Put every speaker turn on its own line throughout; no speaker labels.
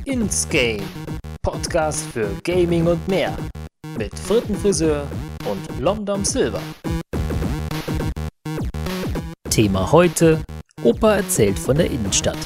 Ins-Game, Podcast für Gaming und mehr. Mit Frittenfriseur und Lomdom Silver. Thema heute: Opa erzählt von der Innenstadt.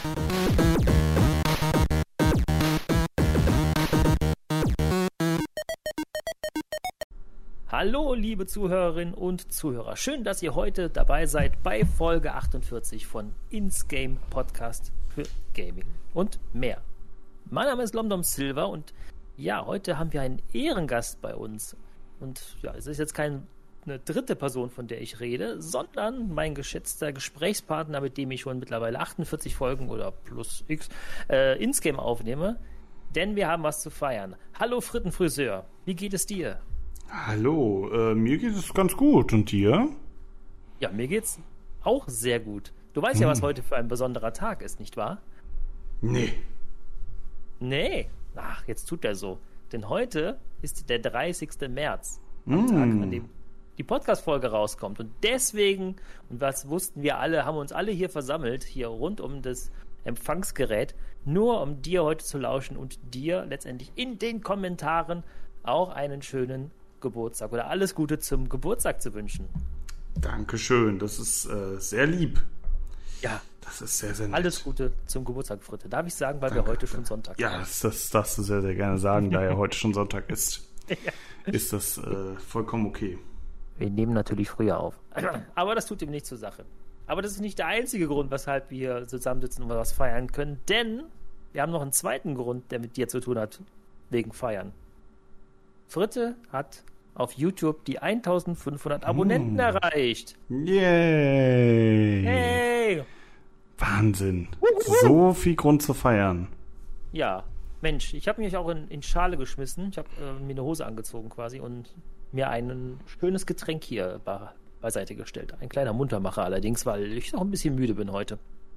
Hallo liebe Zuhörerinnen und Zuhörer, schön, dass ihr heute dabei seid bei Folge 48 von Ins-Game, Podcast für Gaming und mehr. Mein Name ist Lomdom Silver und ja, heute haben wir einen Ehrengast bei uns. Und ja, es ist jetzt keine dritte Person, von der ich rede, sondern mein geschätzter Gesprächspartner, mit dem ich schon mittlerweile 48 Folgen oder plus X Ins-Game aufnehme, denn wir haben was zu feiern. Hallo Frittenfriseur, wie geht es dir?
Hallo, mir geht es ganz gut. Und dir?
Ja, mir geht's auch sehr gut. Du weißt ja, was heute für ein besonderer Tag ist, nicht wahr?
Nee.
Nee. Ach, jetzt tut er so. Denn heute ist der 30. März, am Tag, an dem die Podcast-Folge rauskommt. Und deswegen, und was wussten wir alle, haben uns alle hier versammelt, hier rund um das Empfangsgerät, nur um dir heute zu lauschen und dir letztendlich in den Kommentaren auch einen schönen Geburtstag oder alles Gute zum Geburtstag zu wünschen.
Dankeschön, das ist sehr lieb.
Ja.
Das ist sehr, sehr nett.
Alles Gute zum Geburtstag, Fritte. Darf ich sagen, weil
Danke,
wir heute schon Sonntag haben.
Ja, das darfst du sehr, sehr gerne sagen, da ja heute schon Sonntag ist.
Ja.
Ist das vollkommen okay.
Wir nehmen natürlich früher auf. Aber das tut ihm nichts zur Sache. Aber das ist nicht der einzige Grund, weshalb wir hier zusammensitzen und was feiern können, denn wir haben noch einen zweiten Grund, der mit dir zu tun hat, wegen Feiern. Fritte hat auf YouTube die 1500 Abonnenten erreicht.
Yay!
Hey!
Wahnsinn. So viel Grund zu feiern.
Ja, Mensch, ich habe mich auch in Schale geschmissen. Ich habe mir eine Hose angezogen quasi und mir ein schönes Getränk hier beiseite gestellt. Ein kleiner Muntermacher allerdings, weil ich noch ein bisschen müde bin heute.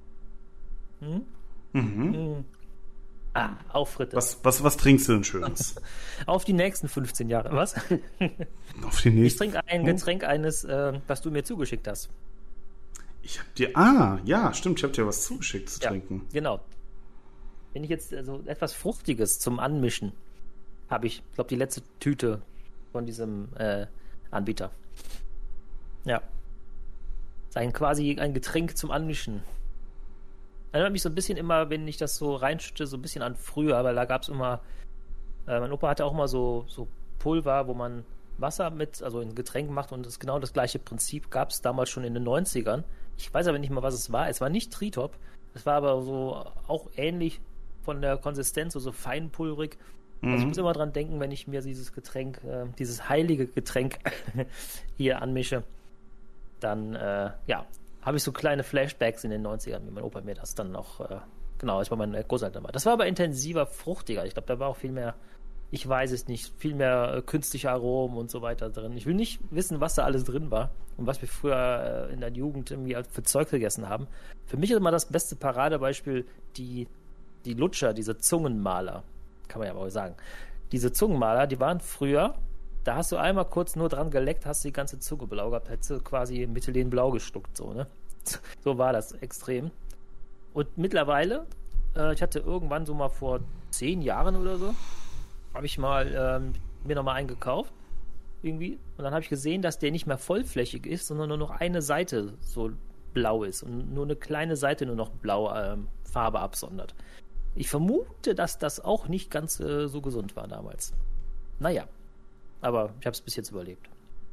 Auf Fritte.
Was trinkst du denn Schönes?
Auf die nächsten 15 Jahre. Was?
Auf die nächsten?
Ich trinke ein Getränk was du mir zugeschickt hast.
Ich hab dir, ja, stimmt, ich hab dir was zugeschickt zu trinken.
Genau. Wenn ich jetzt etwas Fruchtiges zum Anmischen habe ich glaube, die letzte Tüte von diesem Anbieter. Ja. Ist quasi ein Getränk zum Anmischen. Erinnert mich so ein bisschen immer, wenn ich das so reinschütte, so ein bisschen an früher, weil da gab es immer, mein Opa hatte auch mal so Pulver, wo man Wasser also in Getränk macht und das genau das gleiche Prinzip gab es damals schon in den 90ern. Ich weiß aber nicht mal, was es war. Es war nicht Tritop, es war aber so auch ähnlich von der Konsistenz, so feinpulverig. Also ich muss immer dran denken, wenn ich mir dieses Getränk, dieses heilige Getränk hier anmische, dann, habe ich so kleine Flashbacks in den 90ern, wie mein Opa mir das dann noch, als bei meinen Großeltern war. Das war aber intensiver, fruchtiger. Ich glaube, da war auch viel mehr, ich weiß es nicht, viel mehr künstliche Aromen und so weiter drin. Ich will nicht wissen, was da alles drin war und was wir früher in der Jugend irgendwie für Zeug gegessen haben. Für mich ist immer das beste Paradebeispiel die Lutscher, diese Zungenmaler. Kann man ja mal sagen. Diese Zungenmaler, die waren früher, da hast du einmal kurz nur dran geleckt, hast die ganze Zunge blau gehabt, hättest du quasi Methylene blau geschluckt, so, ne? So war das extrem. Und mittlerweile, ich hatte irgendwann so mal vor 10 Jahren oder so, habe ich mal mir nochmal einen gekauft, irgendwie. Und dann habe ich gesehen, dass der nicht mehr vollflächig ist, sondern nur noch eine Seite so blau ist und nur eine kleine Seite nur noch blau Farbe absondert. Ich vermute, dass das auch nicht ganz so gesund war damals. Naja, aber ich habe es bis jetzt überlebt.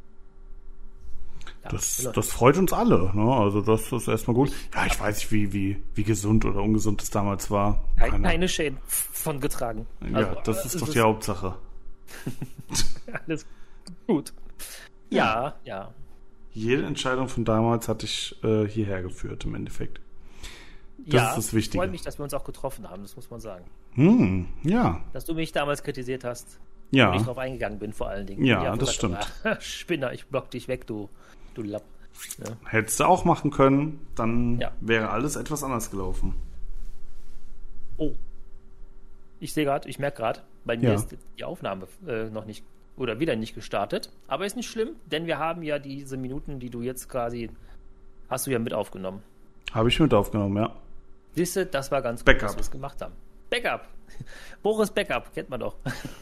Ja,
das freut uns alle, ne? Also das ist erstmal gut. Ja, ich weiß nicht, wie gesund oder ungesund das damals war.
Keine Schäden von getragen.
Ja, also, das ist doch die Hauptsache.
Alles gut. Ja.
Jede Entscheidung von damals hat dich hierher geführt, im Endeffekt. Das ist das Wichtige.
Ich freue mich, dass wir uns auch getroffen haben, das muss man sagen.
Ja.
Dass du mich damals kritisiert hast.
Ja.
Und ich drauf eingegangen bin, vor allen Dingen.
Ja, das stimmt.
Spinner, ich block dich weg, du Lapp. Ja.
Hättest du auch machen können, dann wäre alles etwas anders gelaufen.
Oh. Ich merke gerade, bei mir ist die Aufnahme noch nicht, oder wieder nicht gestartet. Aber ist nicht schlimm, denn wir haben ja diese Minuten, die du jetzt quasi, hast du ja mit aufgenommen.
Habe ich mit aufgenommen, ja.
Siehst du, das war ganz gut,
Backup.
dass wir es gemacht haben. Backup. Boris Backup, kennt man doch.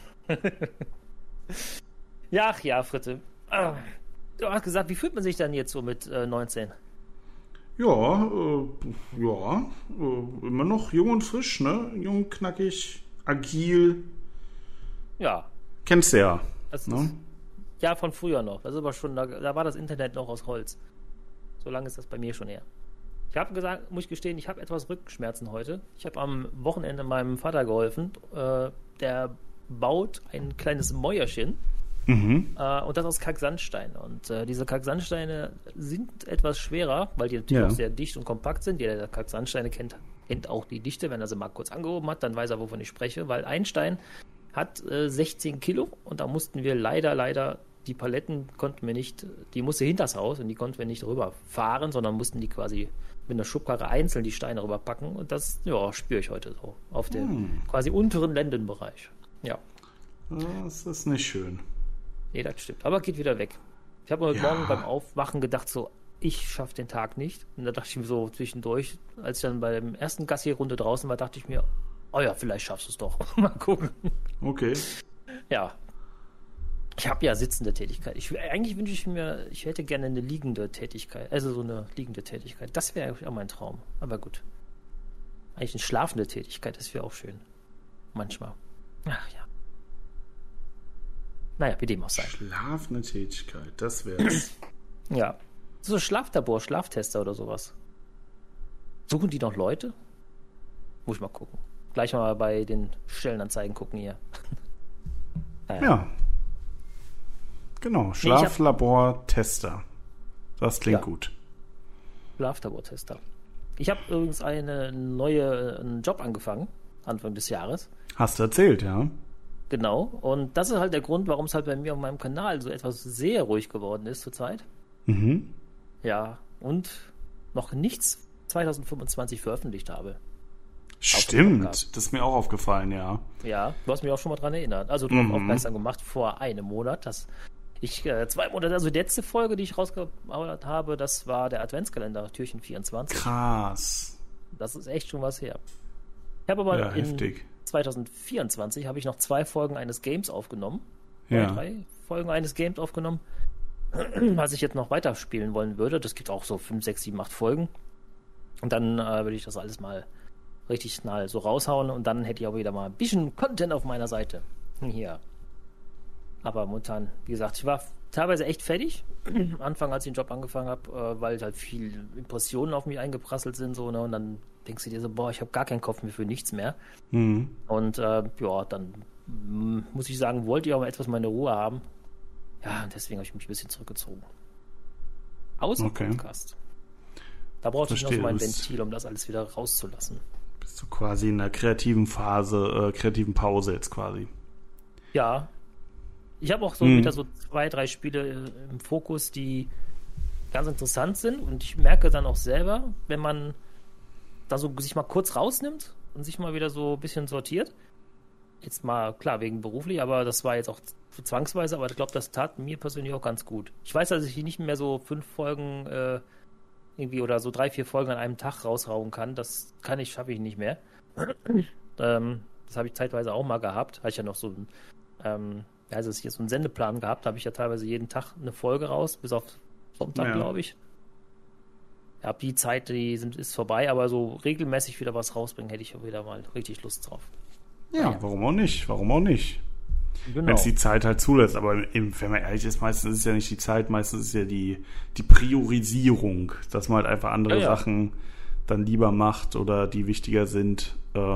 Ja, ach ja, Fritte. Du hast gesagt, wie fühlt man sich dann jetzt so mit 19?
Ja, immer noch jung und frisch, ne? Jung, knackig, agil.
Ja.
Kennst du ja.
Das
ne?
ist, ja, von früher noch. Das ist aber schon, da war das Internet noch aus Holz. So lange ist das bei mir schon her. Ich habe gesagt, muss ich gestehen, ich habe etwas Rückenschmerzen heute. Ich habe am Wochenende meinem Vater geholfen. Der baut ein kleines Mäuerchen. Und das aus Kalksandstein. Und diese Kalksandsteine sind etwas schwerer, weil die natürlich auch sehr dicht und kompakt sind. Jeder, der Kalksandsteine kennt auch die Dichte. Wenn er sie mal kurz angehoben hat, dann weiß er, wovon ich spreche. Weil ein Stein hat 16 Kilo und da mussten wir leider, die Paletten konnten wir nicht, die musste hinters Haus und die konnten wir nicht rüberfahren, sondern mussten die quasi mit einer Schubkarre einzeln die Steine rüberpacken. Und das, spüre ich heute so auf dem quasi unteren Lendenbereich. Ja.
Das ist nicht schön.
Nee, das stimmt. Aber geht wieder weg. Ich habe heute Morgen beim Aufwachen gedacht, so, ich schaffe den Tag nicht. Und da dachte ich mir so zwischendurch, als ich dann bei der ersten Gassi-Runde draußen war, dachte ich mir, oh ja, vielleicht schaffst du es doch. Mal gucken.
Okay.
Ja. Ich habe ja sitzende Tätigkeit. Eigentlich wünsche ich mir, ich hätte gerne eine liegende Tätigkeit. Also so eine liegende Tätigkeit. Das wäre eigentlich auch mein Traum. Aber gut. Eigentlich eine schlafende Tätigkeit, das wäre auch schön. Manchmal. Ach ja. Naja, wie dem auch sei.
Schlafende Tätigkeit, das wär's.
Ja. So Schlaflabor, Schlaftester oder sowas. Suchen die noch Leute? Muss ich mal gucken. Gleich mal bei den Stellenanzeigen gucken hier.
Ja. Genau, Schlaflabor-Tester. Das klingt gut.
Schlaflabor-Tester. Ich habe übrigens einen Job angefangen, Anfang des Jahres.
Hast du erzählt, ja.
Genau, und das ist halt der Grund, warum es halt bei mir auf meinem Kanal so etwas sehr ruhig geworden ist zurzeit. Ja, und noch nichts 2025 veröffentlicht habe.
Stimmt, das ist mir auch aufgefallen, ja.
Ja, du hast mich auch schon mal dran erinnert. Also du hast aufmerksam gemacht vor einem Monat, dass ich 2 Monate, also die letzte Folge, die ich rausgehauen habe, das war der Adventskalender, Türchen 24.
Krass.
Das ist echt schon was her. Ich habe aber
heftig.
2024 habe ich noch 2 Folgen eines Games aufgenommen.
Ja.
3 Folgen eines Games aufgenommen, was ich jetzt noch weiterspielen wollen würde. Das gibt auch so 5, 6, 7, 8 Folgen. Und dann würde ich das alles mal richtig schnell so raushauen und dann hätte ich auch wieder mal ein bisschen Content auf meiner Seite. Hier. Aber momentan, wie gesagt, ich war teilweise echt fertig. Am Anfang, als ich den Job angefangen habe, weil halt viel Impressionen auf mich eingeprasselt sind, so, ne? Und dann denkst du dir so, boah, ich habe gar keinen Kopf mehr für nichts mehr. Und dann muss ich sagen, wollte ich auch mal etwas meine Ruhe haben. Ja, und deswegen habe ich mich ein bisschen zurückgezogen. Außer Podcast. Da brauchte ich noch so mein Ventil, um das alles wieder rauszulassen.
Bist du quasi in einer kreativen Phase, kreativen Pause jetzt quasi.
Ja. Ich habe auch so wieder so 2, 3 Spiele im Fokus, die ganz interessant sind und ich merke dann auch selber, wenn man da so sich mal kurz rausnimmt und sich mal wieder so ein bisschen sortiert. Jetzt mal, klar, wegen beruflich, aber das war jetzt auch zwangsweise, aber ich glaube, das tat mir persönlich auch ganz gut. Ich weiß, dass ich nicht mehr so 5 Folgen irgendwie oder so 3, 4 Folgen an einem Tag raushauen kann. Das schaffe ich nicht mehr. Das habe ich zeitweise auch mal gehabt. Hatte ich ja noch so ein hier so einen Sendeplan gehabt, da habe ich ja teilweise jeden Tag eine Folge raus, bis auf Sonntag, glaube ich. Ja, die Zeit, ist vorbei, aber so regelmäßig wieder was rausbringen, hätte ich auch wieder mal richtig Lust drauf.
Ja, warum auch nicht? Genau. Wenn es die Zeit halt zulässt, aber wenn man ehrlich ist, meistens ist es ja nicht die Zeit, meistens ist es ja die Priorisierung, dass man halt einfach andere Sachen dann lieber macht oder die wichtiger sind,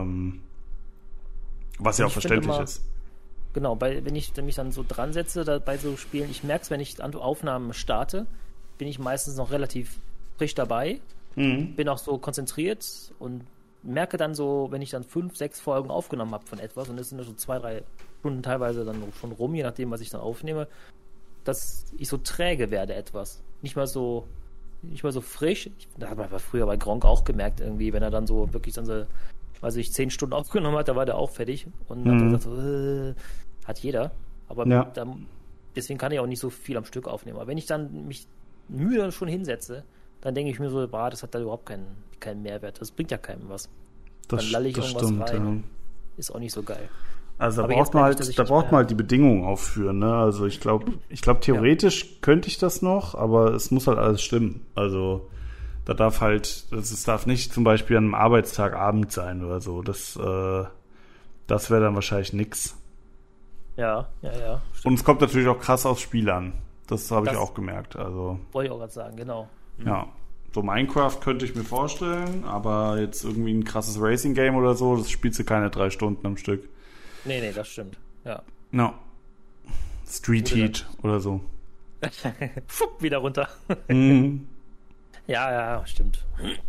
was ja auch verständlich ist.
Genau, wenn ich mich dann so dran setze bei so Spielen, ich merke es, wenn ich Aufnahmen starte, bin ich meistens noch relativ frisch dabei, bin auch so konzentriert und merke dann so, wenn ich dann 5, 6 Folgen aufgenommen habe von etwas und es sind so 2, 3 Stunden teilweise dann schon rum, je nachdem, was ich dann aufnehme, dass ich so träge werde etwas. Nicht mal so frisch. Da hat man früher bei Gronkh auch gemerkt irgendwie, wenn er dann so wirklich dann so, 10 Stunden aufgenommen hat, da war der auch fertig und dann hat er gesagt so, hat jeder. Aber deswegen kann ich auch nicht so viel am Stück aufnehmen. Aber wenn ich dann mich müde schon hinsetze, dann denke ich mir so, das hat da überhaupt keinen Mehrwert. Das bringt ja keinem was. Dann lalle ich irgendwas rein. ist auch nicht so geil.
Also da braucht man halt die Bedingungen aufführen, ne? Also ich glaube, theoretisch könnte ich das noch, aber es muss halt alles stimmen. Also es darf nicht zum Beispiel an einem Arbeitstag Abend sein oder so. Das wäre dann wahrscheinlich nix.
Ja. Stimmt.
Und es kommt natürlich auch krass aufs Spiel an. Das habe ich auch gemerkt. Also
wollte ich auch gerade sagen, genau.
Ja, so Minecraft könnte ich mir vorstellen, aber jetzt irgendwie ein krasses Racing-Game oder so, das spielst du keine 3 Stunden am Stück.
Nee, das stimmt. Ja.
No. Street Heat oder so.
Fupp, wieder runter.
Mhm.
Ja, stimmt.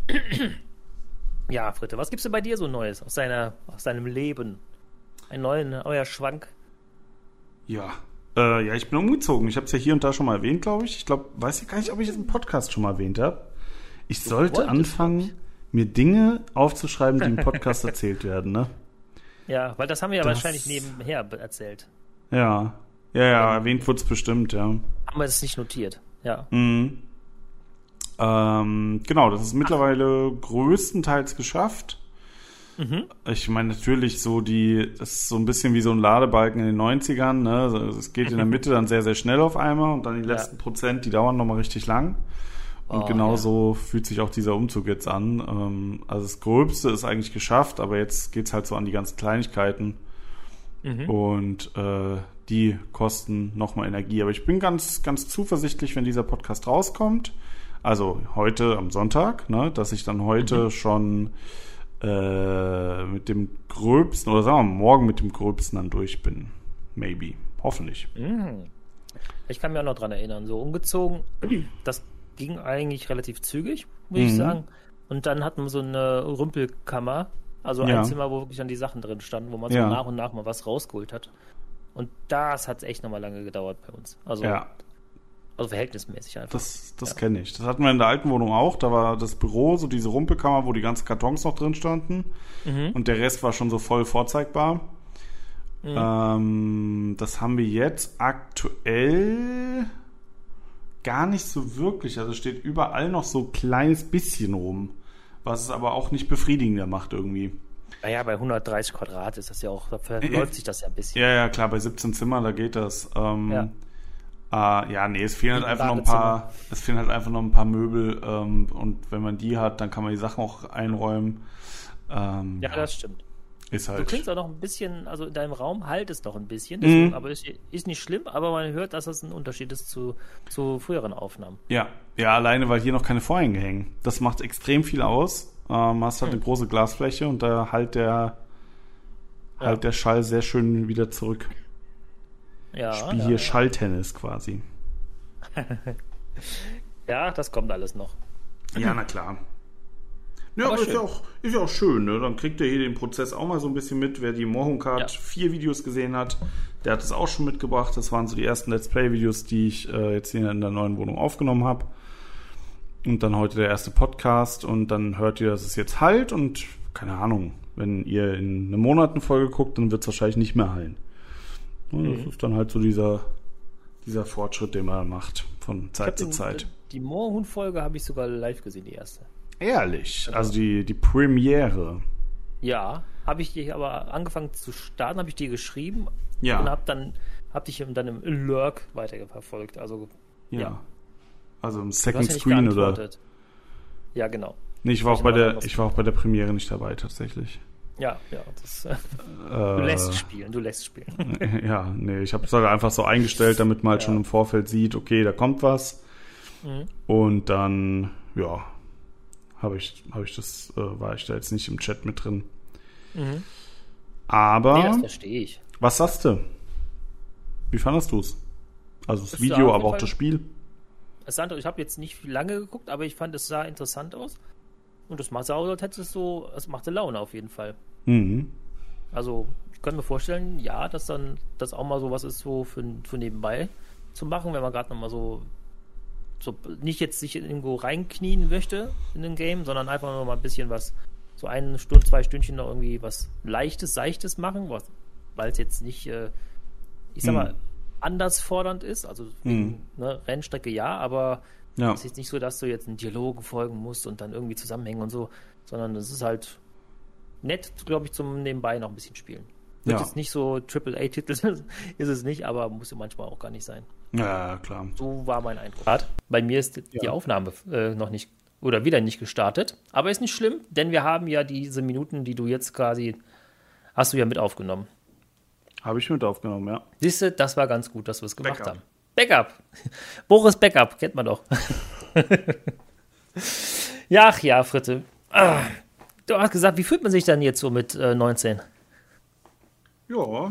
Ja, Fritte, was gibt's denn bei dir so Neues aus deinem Leben? Ein neuer Schwank?
Ja, ich bin umgezogen. Ich habe es ja hier und da schon mal erwähnt, glaube ich. Ich weiß ja gar nicht, ob ich es im Podcast schon mal erwähnt habe. Ich sollte anfangen, mir Dinge aufzuschreiben, die im Podcast erzählt werden, ne?
Ja, weil das haben wir ja wahrscheinlich nebenher erzählt.
Ja, erwähnt wurde es bestimmt, ja.
Haben wir es nicht notiert, ja.
Mhm. Genau, das ist mittlerweile größtenteils geschafft. Mhm. Ich meine, natürlich das ist so ein bisschen wie so ein Ladebalken in den 90ern, ne? Also es geht in der Mitte dann sehr, sehr schnell auf einmal und dann die letzten Prozent, die dauern nochmal richtig lang. Und genauso fühlt sich auch dieser Umzug jetzt an. Also das Gröbste ist eigentlich geschafft, aber jetzt geht's halt so an die ganzen Kleinigkeiten. Mhm. Und die kosten nochmal Energie. Aber ich bin ganz, ganz zuversichtlich, wenn dieser Podcast rauskommt, also heute am Sonntag, ne, dass ich dann heute schon mit dem Gröbsten, oder sagen wir morgen mit dem Gröbsten dann durch bin. Maybe. Hoffentlich.
Mhm. Ich kann mich auch noch dran erinnern. So umgezogen, das ging eigentlich relativ zügig, muss ich sagen. Und dann hatten wir so eine Rümpelkammer, also ein Zimmer, wo wirklich dann die Sachen drin standen, wo man so nach und nach mal was rausgeholt hat. Und das hat echt nochmal lange gedauert bei uns. Also verhältnismäßig einfach.
Das kenne ich. Das hatten wir in der alten Wohnung auch. Da war das Büro, so diese Rumpelkammer, wo die ganzen Kartons noch drin standen. Mhm. Und der Rest war schon so voll vorzeigbar. Mhm. Das haben wir jetzt aktuell gar nicht so wirklich. Also steht überall noch so ein kleines bisschen rum. Was es aber auch nicht befriedigender macht irgendwie.
Naja, bei 130 Quadrat ist das ja auch, da verläuft sich das ja ein bisschen.
Ja, klar, bei 17 Zimmern, da geht das. Es fehlen halt einfach noch ein paar Möbel und wenn man die hat, dann kann man die Sachen auch einräumen.
Das stimmt.
Ist halt.
Du klingst auch noch ein bisschen, also in deinem Raum halt es noch ein bisschen, deswegen, aber ist nicht schlimm, aber man hört, dass das ein Unterschied ist zu früheren Aufnahmen.
Ja, alleine, weil hier noch keine Vorhänge hängen. Das macht extrem viel aus. Hast halt eine große Glasfläche und da halt der Schall sehr schön wieder zurück.
Ja,
ich spiele hier Schalltennis quasi.
Ja, das kommt alles noch.
Ja, na klar. Ja, aber ist ja auch schön, ne? Dann kriegt ihr hier den Prozess auch mal so ein bisschen mit. Wer die Mohunkat 4 Videos gesehen hat, der hat es auch schon mitgebracht. Das waren so die ersten Let's Play-Videos, die ich jetzt hier in der neuen Wohnung aufgenommen habe. Und dann heute der erste Podcast. Und dann hört ihr, dass es jetzt halt. Und keine Ahnung, wenn ihr in einem Monat eine Folge guckt, dann wird es wahrscheinlich nicht mehr hallen. Das ist dann halt so dieser Fortschritt, den man macht von Zeit zu Zeit.
Die Moorhuhn-Folge habe ich sogar live gesehen, die erste.
Ehrlich? Also die Premiere?
Ja, habe ich die aber angefangen zu starten, habe ich dir geschrieben und hab dich dann im Lurk weiterverfolgt. Also,
Also im Second Screen oder?
Ja, genau.
Nee, ich war auch bei der Premiere nicht dabei, tatsächlich.
Ja, du lässt spielen.
Ja, nee, ich habe es halt einfach so eingestellt, damit man halt schon im Vorfeld sieht, okay, da kommt was. Mhm. Und dann, war ich da jetzt nicht im Chat mit drin. Mhm. Aber.
Nee, das verstehe ich.
Was sagst du? Wie fandest du es? Also das Video, aber auch das Spiel?
Ich habe jetzt nicht lange geguckt, aber ich fand, es sah interessant aus. Und das sah aus, als hätte es machte Laune auf jeden Fall. Mhm. Also, ich könnte mir vorstellen, dass dann das auch mal so was ist, so für nebenbei zu machen, wenn man gerade nochmal so nicht jetzt sich irgendwo reinknien möchte in ein Game, sondern einfach nur mal ein bisschen was, so 1 Stunde, 2 Stündchen noch irgendwie was Leichtes, Seichtes machen, weil es jetzt nicht, ich sag mal, anders fordernd ist, also Rennstrecke aber es ist jetzt nicht so, dass du jetzt einen Dialogen folgen musst und dann irgendwie zusammenhängen und so, sondern es ist halt nett, glaube ich, zum Nebenbei noch ein bisschen spielen. Wird jetzt nicht so AAA-Titel, ist es nicht, aber muss ja manchmal auch gar nicht sein.
Ja, klar.
So war mein Eindruck. Bei mir ist die Aufnahme noch nicht oder wieder nicht gestartet, aber ist nicht schlimm, denn wir haben ja diese Minuten, die du jetzt quasi, hast du ja mit aufgenommen.
Habe ich mit aufgenommen, ja.
Siehst du, das war ganz gut, dass wir es gemacht haben. Backup. Boris Backup, kennt man doch. Ja, ach ja, Fritte. Du hast gesagt, wie fühlt man sich dann jetzt so mit 19?
Ja,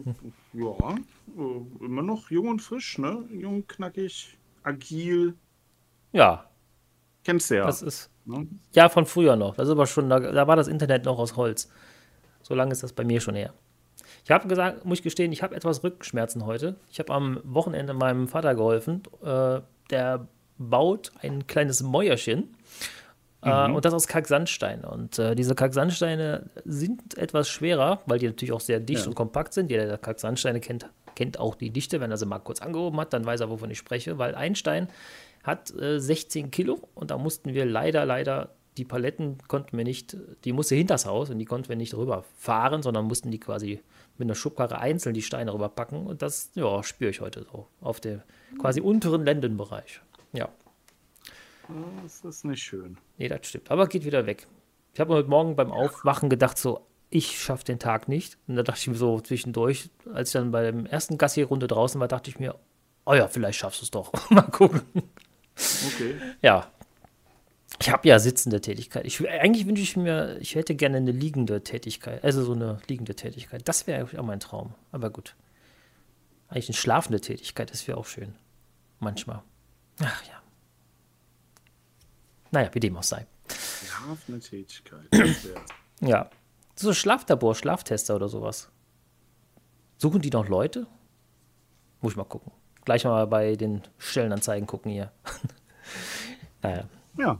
immer noch jung und frisch, ne? Jung, knackig, agil.
Ja.
Kennst du ja.
Das ist, ne? Ja, von früher noch. Das ist aber schon, da war das Internet noch aus Holz. So lange ist das bei mir schon her. Ich habe gesagt, muss ich gestehen, ich habe etwas Rückenschmerzen heute. Ich habe am Wochenende meinem Vater geholfen. Der baut ein kleines Mäuerchen. Und das aus Kalksandstein. Und diese Kalksandsteine sind etwas schwerer, weil die natürlich auch sehr dicht und kompakt sind. Jeder, der Kalksandsteine kennt auch die Dichte. Wenn er sie mal kurz angehoben hat, dann weiß er, wovon ich spreche. Weil ein Stein hat 16 Kilo und da mussten wir leider, die Paletten konnten wir nicht, die musste hinters Haus und die konnten wir nicht rüberfahren, sondern mussten die quasi mit einer Schubkarre einzeln die Steine rüberpacken. Und das, spüre ich heute so auf dem quasi unteren Lendenbereich. Ja.
Das ist nicht schön.
Nee, das stimmt. Aber geht wieder weg. Ich habe heute Morgen beim Aufwachen gedacht, so, ich schaffe den Tag nicht. Und da dachte ich mir so zwischendurch, als ich dann bei der ersten Gassi-Runde draußen war, dachte ich mir, oh ja, vielleicht schaffst du es doch. Mal gucken.
Okay.
Ja. Ich habe ja sitzende Tätigkeit. Eigentlich wünsche ich mir, ich hätte gerne eine liegende Tätigkeit. Also so eine liegende Tätigkeit. Das wäre eigentlich auch mein Traum. Aber gut. Eigentlich eine schlafende Tätigkeit, das wäre auch schön. Manchmal. Ach ja. Naja, wie dem auch sei.
Schlafende Tätigkeit.
Ja. So Schlaflabor, Schlaftester oder sowas. Suchen die noch Leute? Muss ich mal gucken. Gleich mal bei den Stellenanzeigen gucken hier. Naja.
Ja.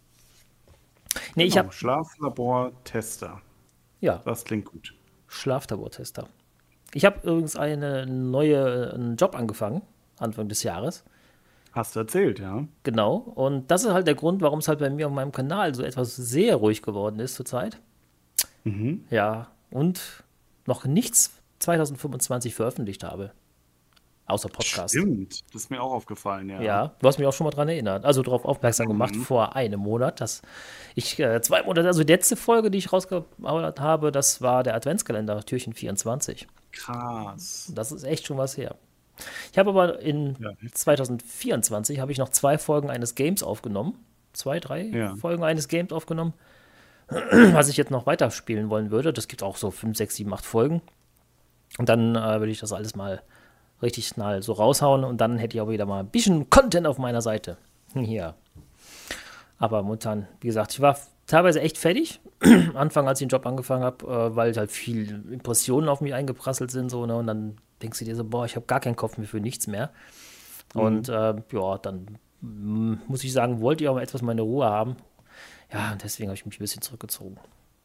Nee,
genau. Schlaflabor-Tester.
Ja.
Das klingt gut.
Schlaflabor-Tester. Ich habe übrigens einen Job angefangen, Anfang des Jahres.
Hast du erzählt, ja.
Genau. Und das ist halt der Grund, warum es halt bei mir auf meinem Kanal so etwas sehr ruhig geworden ist zurzeit.
Mhm.
Ja. Und noch nichts 2025 veröffentlicht habe. Außer Podcast.
Stimmt. Das ist mir auch aufgefallen, ja.
Ja, du hast mich auch schon mal dran erinnert. Also darauf aufmerksam gemacht vor einem Monat, dass ich 2 Monate, also die letzte Folge, die ich rausgehauen habe, das war der Adventskalender, Türchen 24.
Krass.
Das ist echt schon was her. Ich habe aber in 2024 habe ich noch 2 Folgen eines Games aufgenommen. 2, 3 Folgen eines Games aufgenommen, was ich jetzt noch weiterspielen wollen würde. Das gibt auch so 5, 6, 7, 8 Folgen. Und dann würde ich das alles mal richtig schnell so raushauen und dann hätte ich auch wieder mal ein bisschen Content auf meiner Seite. Hier. Aber momentan, wie gesagt, ich war teilweise echt fertig. Anfang, als ich den Job angefangen habe, weil halt viel Impressionen auf mich eingeprasselt sind. So, ne? Und dann denkst du dir so, boah, ich habe gar keinen Kopf mehr für nichts mehr. Und dann muss ich sagen, wollte ich auch mal etwas meine Ruhe haben. Ja, und deswegen habe ich mich ein bisschen zurückgezogen.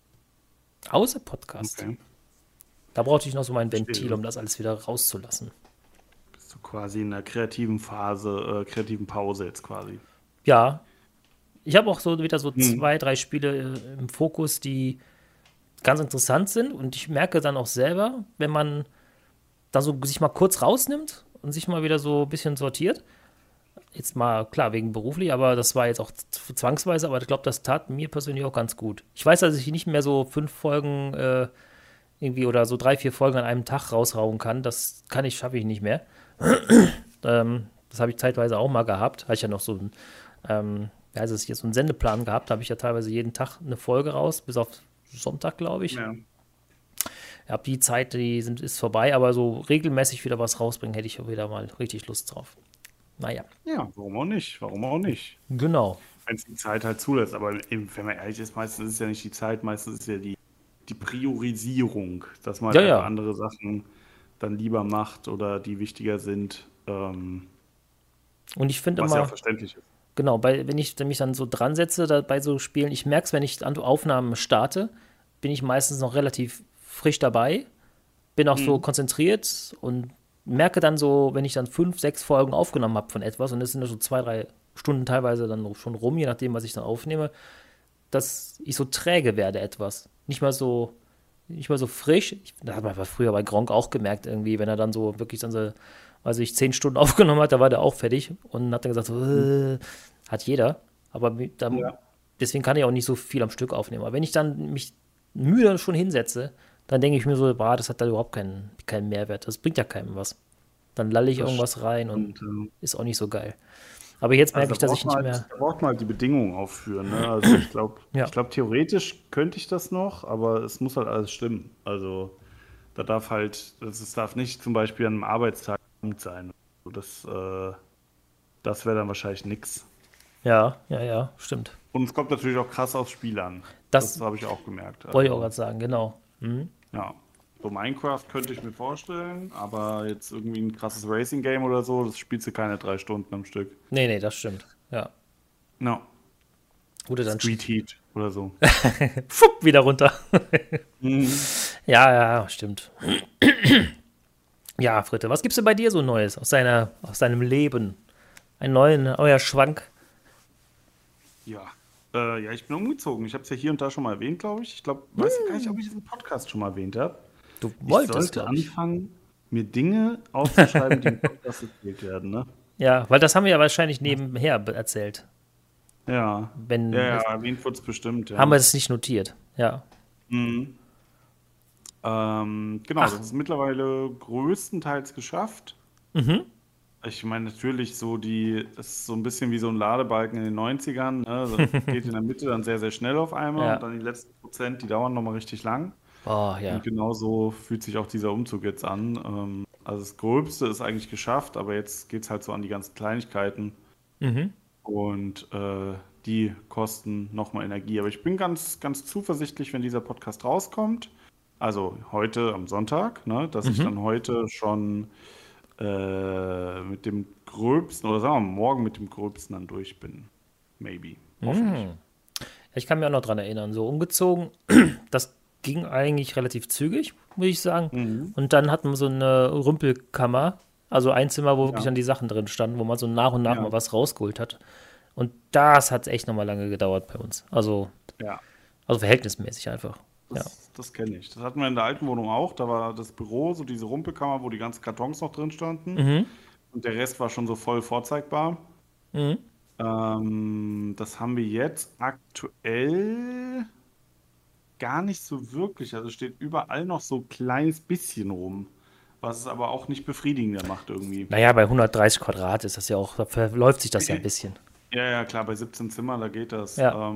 Außer Podcast.
Okay.
Da brauchte ich noch so mein Ventil, um das alles wieder rauszulassen.
Bist du quasi in einer kreativen Phase, kreativen Pause jetzt quasi.
Ja. Ich habe auch so wieder so 2, 3 Spiele im Fokus, die ganz interessant sind. Und ich merke dann auch selber, wenn man da so sich mal kurz rausnimmt und sich mal wieder so ein bisschen sortiert. Jetzt mal, klar, wegen beruflich, aber das war jetzt auch zwangsweise, aber ich glaube, das tat mir persönlich auch ganz gut. Ich weiß, dass ich nicht mehr so 5 Folgen irgendwie oder so 3, 4 Folgen an einem Tag raushauen kann. Das schaffe ich nicht mehr. Das habe ich zeitweise auch mal gehabt. Hatte ich ja noch so ein, so einen Sendeplan gehabt, da habe ich ja teilweise jeden Tag eine Folge raus, bis auf Sonntag, glaube ich.
Ja.
Ja, die Zeit, ist vorbei, aber so regelmäßig wieder was rausbringen, hätte ich wieder mal richtig Lust drauf. Naja.
Ja, warum auch nicht? Warum auch nicht?
Genau.
Wenn es die Zeit halt zulässt. Aber eben, wenn man ehrlich ist, meistens ist es ja nicht die Zeit, meistens ist es ja die Priorisierung, dass man einfach andere Sachen dann lieber macht oder die wichtiger sind.
Und ich finde
was
immer,
ja auch verständlich ist.
Genau, wenn ich mich dann so dran setze bei so Spielen, ich merke es, wenn ich Aufnahmen starte, bin ich meistens noch relativ frisch dabei, bin auch so konzentriert und merke dann so, wenn ich dann 5, 6 Folgen aufgenommen habe von etwas und es sind so 2, 3 Stunden teilweise dann schon rum, je nachdem, was ich dann aufnehme, dass ich so träge werde etwas. nicht mal so frisch. Das hat man früher bei Gronkh auch gemerkt irgendwie, wenn er dann so wirklich dann so, weiß ich, 10 Stunden aufgenommen hat, da war der auch fertig und hat dann gesagt, so, hat jeder. Aber deswegen kann ich auch nicht so viel am Stück aufnehmen. Aber wenn ich dann mich müde schon hinsetze, dann denke ich mir so, das hat da überhaupt keinen Mehrwert. Das bringt ja keinem was. Dann lalle ich irgendwas rein und ist auch nicht so geil. Aber jetzt merke ich, dass ich nicht mehr.
Da braucht man halt die Bedingungen aufführen. Ne? Also ich glaube, theoretisch könnte ich das noch, aber es muss halt alles stimmen. Also es darf nicht zum Beispiel an einem Arbeitstag sein. Das wäre dann wahrscheinlich nix.
Ja, stimmt.
Und es kommt natürlich auch krass aufs Spiel an. Das habe ich auch gemerkt.
Wollte ich auch gerade sagen, genau. Mhm.
Ja. So Minecraft könnte ich mir vorstellen, aber jetzt irgendwie ein krasses Racing-Game oder so, das spielst du keine 3 Stunden am Stück.
Nee, das stimmt. Ja.
No.
Oder dann
Street Heat oder so.
Fupp, wieder runter. Ja, stimmt. Ja, Fritte, was gibt's denn bei dir so Neues aus deinem Leben? Euer Schwank?
Ja. Ich bin umgezogen. Ich habe es ja hier und da schon mal erwähnt, glaube ich. Ich glaube, weiß gar nicht, ob ich diesen Podcast schon mal erwähnt habe.
Du wolltest,
ich sollte anfangen, mir Dinge aufzuschreiben, die im Podcast erzählt werden, ne?
Ja, weil das haben wir ja wahrscheinlich nebenher erzählt.
Ja. Erwähnt wird es bestimmt. Ja.
Haben wir das nicht notiert, ja.
Mhm. Genau, das ist mittlerweile größtenteils geschafft.
Mhm.
Ich meine, natürlich das ist so ein bisschen wie so ein Ladebalken in den 90ern. Ne? Das geht in der Mitte dann sehr, sehr schnell auf einmal und dann die letzten Prozent, die dauern nochmal richtig lang.
Oh, ja.
Und genauso fühlt sich auch dieser Umzug jetzt an. Also das Gröbste ist eigentlich geschafft, aber jetzt geht es halt so an die ganzen Kleinigkeiten.
Mhm.
Und die kosten nochmal Energie. Aber ich bin ganz, ganz zuversichtlich, wenn dieser Podcast rauskommt. Also heute am Sonntag, ne, dass ich dann heute schon mit dem Gröbsten, oder sagen wir mal, morgen mit dem Gröbsten dann durch bin. Maybe. Hoffentlich.
Ich kann mich auch noch dran erinnern, so umgezogen, das ging eigentlich relativ zügig, muss ich sagen. Und dann hatten wir so eine Rümpelkammer, also ein Zimmer, wo wirklich dann die Sachen drin standen, wo man so nach und nach mal was rausgeholt hat. Und das hat echt nochmal lange gedauert bei uns. Also verhältnismäßig einfach.
Das kenne ich. Das hatten wir in der alten Wohnung auch. Da war das Büro, so diese Rumpelkammer, wo die ganzen Kartons noch drin standen. Und der Rest war schon so voll vorzeigbar. Das haben wir jetzt aktuell gar nicht so wirklich. Also steht überall noch so ein kleines bisschen rum. Was es aber auch nicht befriedigender macht irgendwie.
Naja, bei 130 Quadrat ist das ja auch, da verläuft sich das ja ein bisschen.
Ja, klar, bei 17 Zimmern, da geht das.
Ja.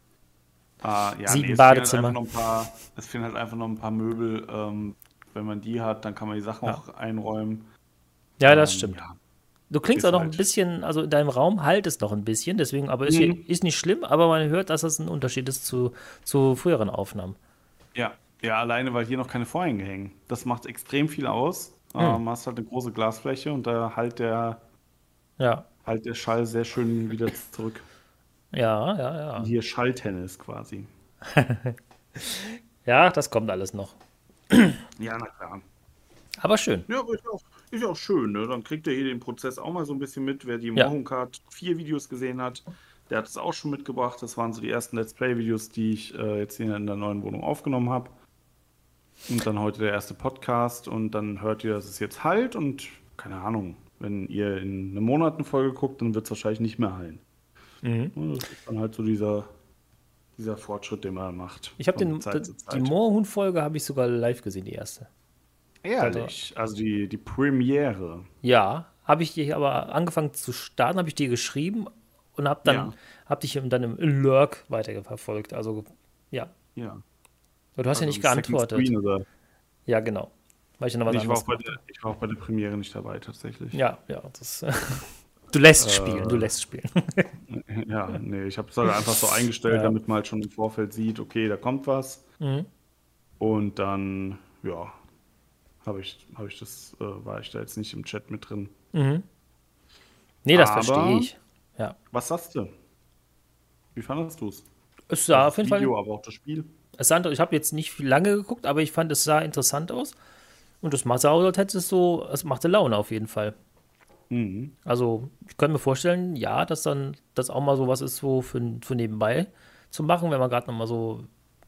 7
es
Badezimmer.
Es fehlen halt einfach noch ein paar Möbel. Wenn man die hat, dann kann man die Sachen auch einräumen.
Ja, das stimmt.
Ja.
Du klingst auch noch ein bisschen, also in deinem Raum halt es noch ein bisschen, deswegen, aber ist nicht schlimm, aber man hört, dass das ein Unterschied ist zu früheren Aufnahmen.
Ja, alleine, weil hier noch keine Vorhänge hängen. Das macht extrem viel aus. Hast halt eine große Glasfläche und da halt der Schall sehr schön wieder zurück.
Ja.
Hier Schalltennis quasi.
Ja, das kommt alles noch.
Ja, na klar.
Aber schön.
Ja, aber ist auch schön, ne? Dann kriegt ihr hier den Prozess auch mal so ein bisschen mit. Wer die Mohunkat 4 Videos gesehen hat, der hat es auch schon mitgebracht. Das waren so die ersten Let's Play-Videos, die ich jetzt hier in der neuen Wohnung aufgenommen habe. Und dann heute der erste Podcast. Und dann hört ihr, dass es jetzt halt. Und keine Ahnung, wenn ihr in einem Monat eine Folge guckt, dann wird es wahrscheinlich nicht mehr hallen. Das ist dann halt so dieser Fortschritt, den man macht.
Ich habe die Moorhuhn-Folge habe ich sogar live gesehen, die erste.
Ehrlich? Also die Premiere.
Ja, habe ich die aber angefangen zu starten, habe ich dir geschrieben und habe dich dann im Lurk weiterverfolgt. Also, ja.
Ja.
Aber du hast ja nicht geantwortet.
Screen, oder?
Ja, genau. Weil ich
war auch bei der Premiere nicht dabei, tatsächlich.
Ja, das... Du lässt spielen.
Ja, nee, ich habe es halt einfach so eingestellt, damit man halt schon im Vorfeld sieht, okay, da kommt was. Und dann, war ich da jetzt nicht im Chat mit drin.
Nee, das verstehe ich. Ja.
Was sagst du? Wie fandest du es?
Es sah auf jeden Fall...
aber auch das Spiel.
Ich habe jetzt nicht viel lange geguckt, aber ich fand, es sah interessant aus. Und das machte auch, es machte Laune auf jeden Fall. Also, ich könnte mir vorstellen, dass dann das auch mal sowas ist, so für nebenbei zu machen, wenn man gerade nochmal so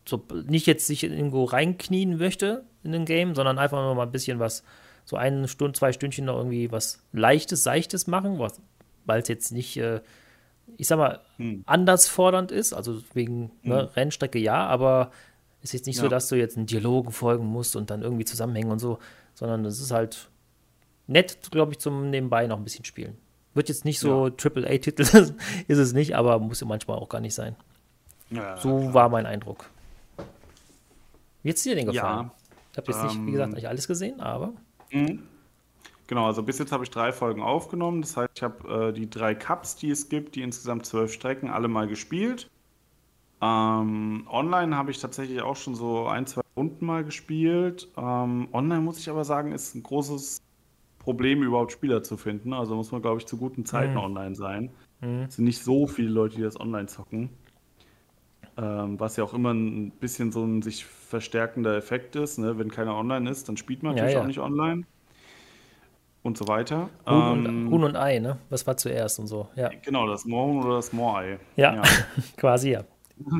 so nicht jetzt sich irgendwo reinknien möchte in ein Game, sondern einfach nur mal ein bisschen was, so 1 Stunde, 2 Stündchen noch irgendwie was Leichtes, Seichtes machen, weil es jetzt nicht, ich sag mal, anders fordernd ist, also wegen Rennstrecke ja, aber es ist jetzt nicht so, dass du jetzt einen Dialogen folgen musst und dann irgendwie zusammenhängen und so, sondern es ist halt nett, glaube ich, zum Nebenbei noch ein bisschen spielen. Wird jetzt nicht so AAA-Titel, ist es nicht, aber muss ja manchmal auch gar nicht sein.
Ja,
so
klar.
war mein Eindruck. Wie hat's dir denn gefallen?
Ja,
Ich habe jetzt nicht, wie gesagt, nicht alles gesehen, aber.
genau, also bis jetzt habe ich 3 Folgen aufgenommen. Das heißt, ich habe die 3 Cups, die es gibt, die insgesamt 12 Strecken, alle mal gespielt. Online habe ich tatsächlich auch schon so 1, 2 Runden mal gespielt. Online muss ich aber sagen, ist ein großes Problem, überhaupt Spieler zu finden. Also muss man, glaube ich, zu guten Zeiten online sein. Es sind nicht so viele Leute, die das online zocken. Was ja auch immer ein bisschen so ein sich verstärkender Effekt ist. Ne? Wenn keiner online ist, dann spielt man natürlich auch nicht online und so weiter.
Huhn und Ei, ne? Was war zuerst und so, ja.
Genau, das Moorhuhn oder das Moorei.
Ja, quasi ja.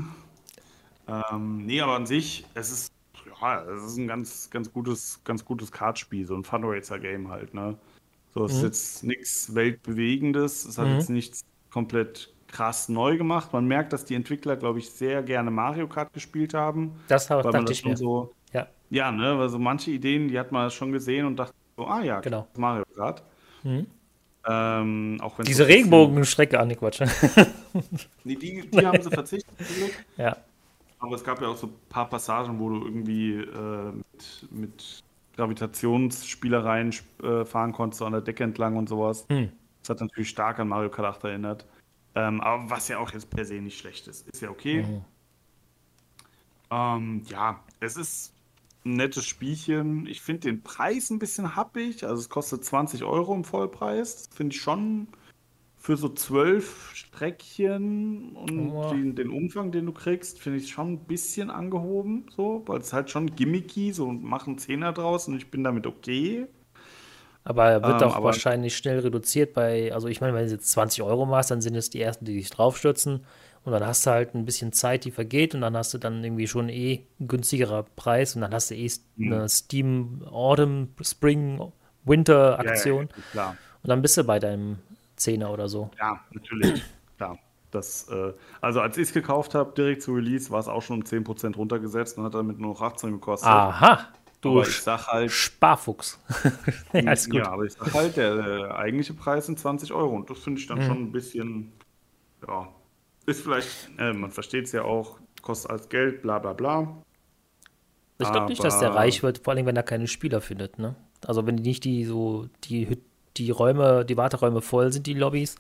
Nee, aber an sich, es ist ein ganz gutes Kartspiel, so ein Fundraiser-Game halt, ne? So, es ist jetzt nichts Weltbewegendes, es hat jetzt nichts komplett krass neu gemacht. Man merkt, dass die Entwickler, glaube ich, sehr gerne Mario Kart gespielt haben.
Das
weil man
dachte
das
ich
schon
mir.
so,
Ja,
ne, also manche Ideen, die hat man schon gesehen und dachte so, ja,
genau.
Mario Kart. Auch wenn
Diese Regenbogenstrecke, nee, Quatsch.
Nee, die haben sie verzichtet, zum Glück.
Ja.
Aber es gab ja auch so ein paar Passagen, wo du irgendwie mit Gravitationsspielereien fahren konntest, so an der Decke entlang und sowas. Das hat natürlich stark an Mario Kart 8 erinnert. Aber was ja auch jetzt per se nicht schlecht ist. Ist ja okay. Es ist ein nettes Spielchen. Ich finde den Preis ein bisschen happig. Also es kostet 20 Euro im Vollpreis. Das finde ich schon für so 12 Streckchen und den Umfang, den du kriegst, finde ich schon ein bisschen angehoben. So, weil es halt schon gimmicky, so machen 10er draus und ich bin damit okay.
Aber er wird auch wahrscheinlich schnell reduziert also ich meine, wenn du jetzt 20 Euro machst, dann sind es die ersten, die dich draufstürzen und dann hast du halt ein bisschen Zeit, die vergeht und dann hast du dann irgendwie schon ein günstigerer Preis und dann hast du eine Steam Autumn, Spring, Winter Aktion
klar.
und dann bist du bei deinem 10er oder so.
Ja, natürlich, klar. Also als ich es gekauft habe, direkt zu Release, war es auch schon um 10% runtergesetzt und hat damit nur noch 18 gekostet.
Aha, du
aber ich sag halt,
Sparfuchs. Ja, ist gut.
Ja, aber ich sag halt, der eigentliche Preis sind 20 Euro und das finde ich dann schon ein bisschen, ist vielleicht, man versteht es ja auch, kostet alles Geld, bla bla bla.
Ich glaube nicht, dass der reich wird, vor allem wenn er keine Spieler findet, ne? Also wenn nicht die Räume, die Warteräume voll sind, die Lobbys,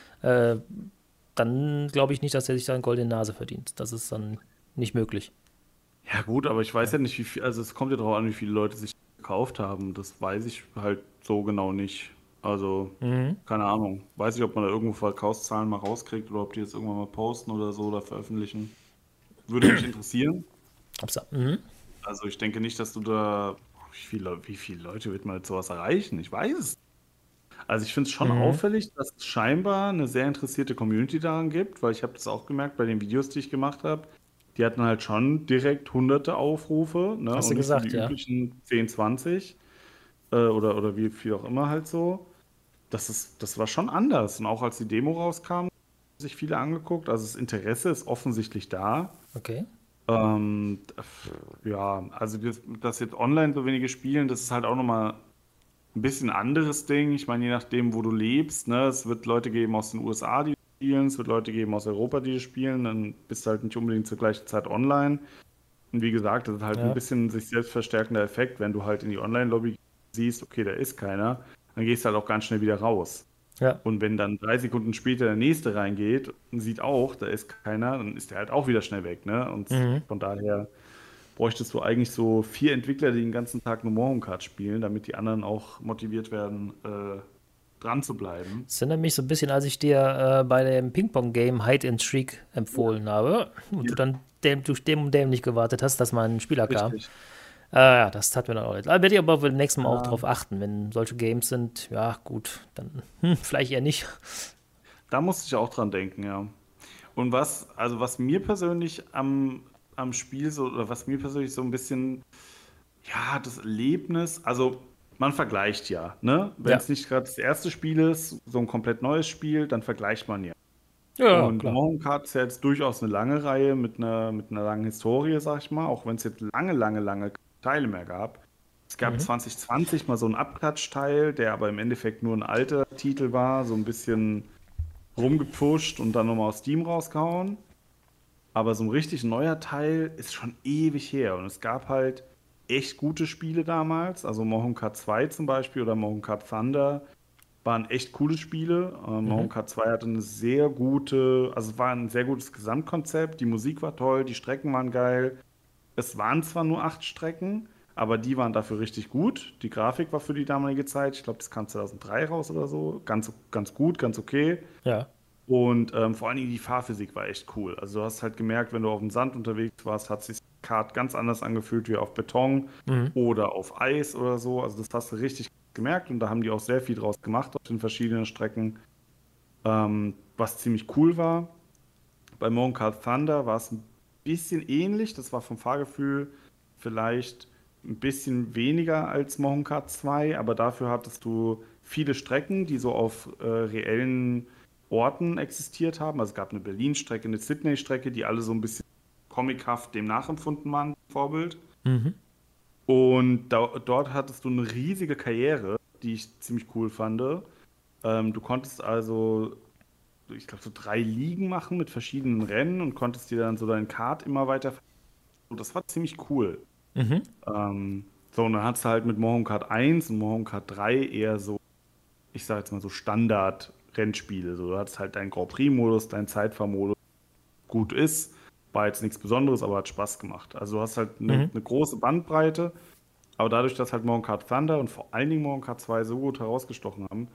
dann glaube ich nicht, dass er sich da eine goldene Nase verdient. Das ist dann nicht möglich.
Ja gut, aber ich weiß ja nicht, wie viel, also es kommt ja darauf an, wie viele Leute sich gekauft haben. Das weiß ich halt so genau nicht. Also, keine Ahnung. Weiß nicht, ob man da irgendwo Verkaufszahlen mal rauskriegt oder ob die das irgendwann mal posten oder so oder veröffentlichen. Würde mich interessieren. Also ich denke nicht, dass du da. Wie viele Leute wird man mit sowas erreichen? Ich weiß es. Also ich finde es schon auffällig, dass es scheinbar eine sehr interessierte Community daran gibt, weil ich habe das auch gemerkt bei den Videos, die ich gemacht habe. Die hatten halt schon direkt hunderte Aufrufe, ne?
Hast du
Und nicht so
gesagt,
die üblichen 10, 20 oder wie viel auch immer halt so. Das war schon anders. Und auch als die Demo rauskam, haben sich viele angeguckt. Also das Interesse ist offensichtlich da.
Okay.
Also dass jetzt online so wenige spielen, das ist halt auch nochmal ein bisschen anderes Ding. Ich meine, je nachdem, wo du lebst, ne, es wird Leute geben aus den USA, die spielen, es wird Leute geben aus Europa, die spielen, dann bist du halt nicht unbedingt zur gleichen Zeit online. Und wie gesagt, das ist halt ein bisschen sich selbst verstärkender Effekt, wenn du halt in die Online-Lobby siehst, okay, da ist keiner, dann gehst du halt auch ganz schnell wieder raus.
Ja.
Und wenn dann 3 Sekunden später der nächste reingeht und sieht auch, da ist keiner, dann ist der halt auch wieder schnell weg, ne? Und von daher bräuchtest du eigentlich so 4 Entwickler, die den ganzen Tag nur Mario Kart spielen, damit die anderen auch motiviert werden, dran zu bleiben.
Das erinnert mich so ein bisschen, als ich dir bei dem Ping-Pong-Game Hide and Shriek empfohlen habe und du dann durch dämlich gewartet hast, dass mal ein Spieler kam. Ja, das tat mir dann auch leid. Da werde ich aber beim nächsten Mal auch drauf achten, wenn solche Games sind, ja gut, dann vielleicht eher nicht.
Da musste ich auch dran denken, ja. Und was mir persönlich am am Spiel so, oder was mir persönlich so ein bisschen, ja, das Erlebnis, also man vergleicht ja, ne? Wenn
Ja.
es nicht gerade das erste Spiel ist, so ein komplett neues Spiel, dann vergleicht man ja.
Ja,
Und
klar.
Mario Kart ist ja jetzt durchaus eine lange Reihe mit einer langen Historie, sag ich mal, auch wenn es jetzt lange, lange, lange keine Teile mehr gab. Es gab
Mhm.
2020 mal so einen Abklatschteil, der aber im Endeffekt nur ein alter Titel war, so ein bisschen rumgepusht und dann nochmal aus Steam rausgehauen. Aber so ein richtig neuer Teil ist schon ewig her. Und es gab halt echt gute Spiele damals. Also Mario Kart 2 zum Beispiel oder Mario Kart Thunder waren echt coole Spiele. Mario
Mhm.
Kart 2 hatte eine sehr gute, also es war ein sehr gutes Gesamtkonzept. Die Musik war toll, die Strecken waren geil. Es waren zwar nur 8 Strecken, aber die waren dafür richtig gut. Die Grafik war für die damalige Zeit, ich glaube, das kam 2003 raus oder so, ganz, ganz gut, ganz okay.
Ja.
Und vor allen Dingen die Fahrphysik war echt cool. Also du hast halt gemerkt, wenn du auf dem Sand unterwegs warst, hat sich Kart ganz anders angefühlt wie auf Beton
Mhm.
oder auf Eis oder so. Also das hast du richtig gemerkt und da haben die auch sehr viel draus gemacht auf den verschiedenen Strecken, was ziemlich cool war. Bei Mario Kart Thunder war es ein bisschen ähnlich. Das war vom Fahrgefühl vielleicht ein bisschen weniger als Mario Kart 2, aber dafür hattest du viele Strecken, die so auf reellen Orten existiert haben. Also es gab eine Berlin-Strecke, eine Sydney-Strecke, die alle so ein bisschen comichaft dem nachempfunden waren, Vorbild.
Mhm.
Und dort hattest du eine riesige Karriere, die ich ziemlich cool fand. Du konntest also, ich glaube, so 3 Ligen machen mit verschiedenen Rennen und konntest dir dann so deinen Kart immer weiter. Das war ziemlich cool.
Mhm.
So, und dann hast du halt mit Mario Kart 1 und Mario Kart 3 eher so, ich sag jetzt mal so Standard-Rennspiele. So, du hattest halt deinen Grand Prix-Modus, deinen Zeitfahrmodus. Gut ist, war jetzt nichts Besonderes, aber hat Spaß gemacht. Also du hast halt eine,
Mhm.
eine große Bandbreite, aber dadurch, dass halt Mario Kart Thunder und vor allen Dingen Mario Kart 2 so gut herausgestochen haben,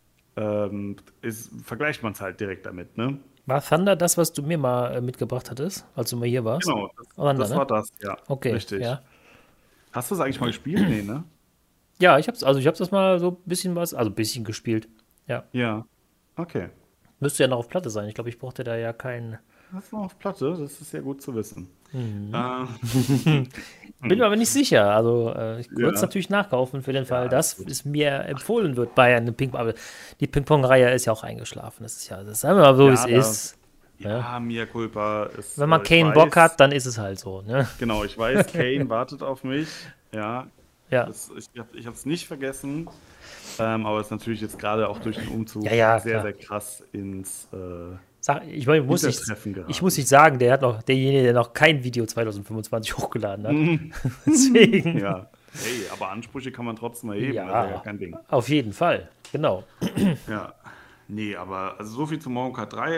vergleicht man es halt direkt damit, ne?
War Thunder das, was du mir mal mitgebracht hattest, als du mal hier warst?
Genau,
Thunder,
das
ne?
war das, ja.
Okay,
Richtig.
ja.
Hast du es eigentlich mal gespielt? Nee, ne?
Ja, ich hab's das mal so ein bisschen also ein bisschen gespielt. Ja.
Ja. Okay.
Müsste ja noch auf Platte sein. Ich glaube, ich brauchte da ja keinen.
Das ist noch auf Platte, das ist sehr gut zu wissen.
Mhm.
Äh,
Bin mir aber nicht sicher. Also, ich würde es
ja,
natürlich nachkaufen für den
ja,
Fall,
alles
dass
gut.
es mir empfohlen wird bei einem Ping-Pong. Aber die Ping-Pong-Reihe ist ja auch eingeschlafen. Das ist ja, das sagen wir mal so, wie es
Ja,
ist. Ne?
ja, Mia Culpa ist,
Wenn man
ich
keinen Bock
weiß,
hat, dann ist es halt so. Ne?
genau, ich weiß, Kane wartet auf mich. Ja,
Ja.
ich habe es nicht vergessen, aber es ist natürlich jetzt gerade auch durch den
Ja,
Umzug
ja,
sehr,
klar.
sehr krass ins
Ich meine,
Hintertreffen
ich muss
geraten.
nicht sagen, derjenige, der noch kein Video 2025 hochgeladen hat. Deswegen.
Ja, hey, aber Ansprüche kann man trotzdem erheben, das ist ja gar
Ja,
kein Ding.
auf jeden Fall. Genau.
Ja, nee, aber also so viel zu Mario Kart 3.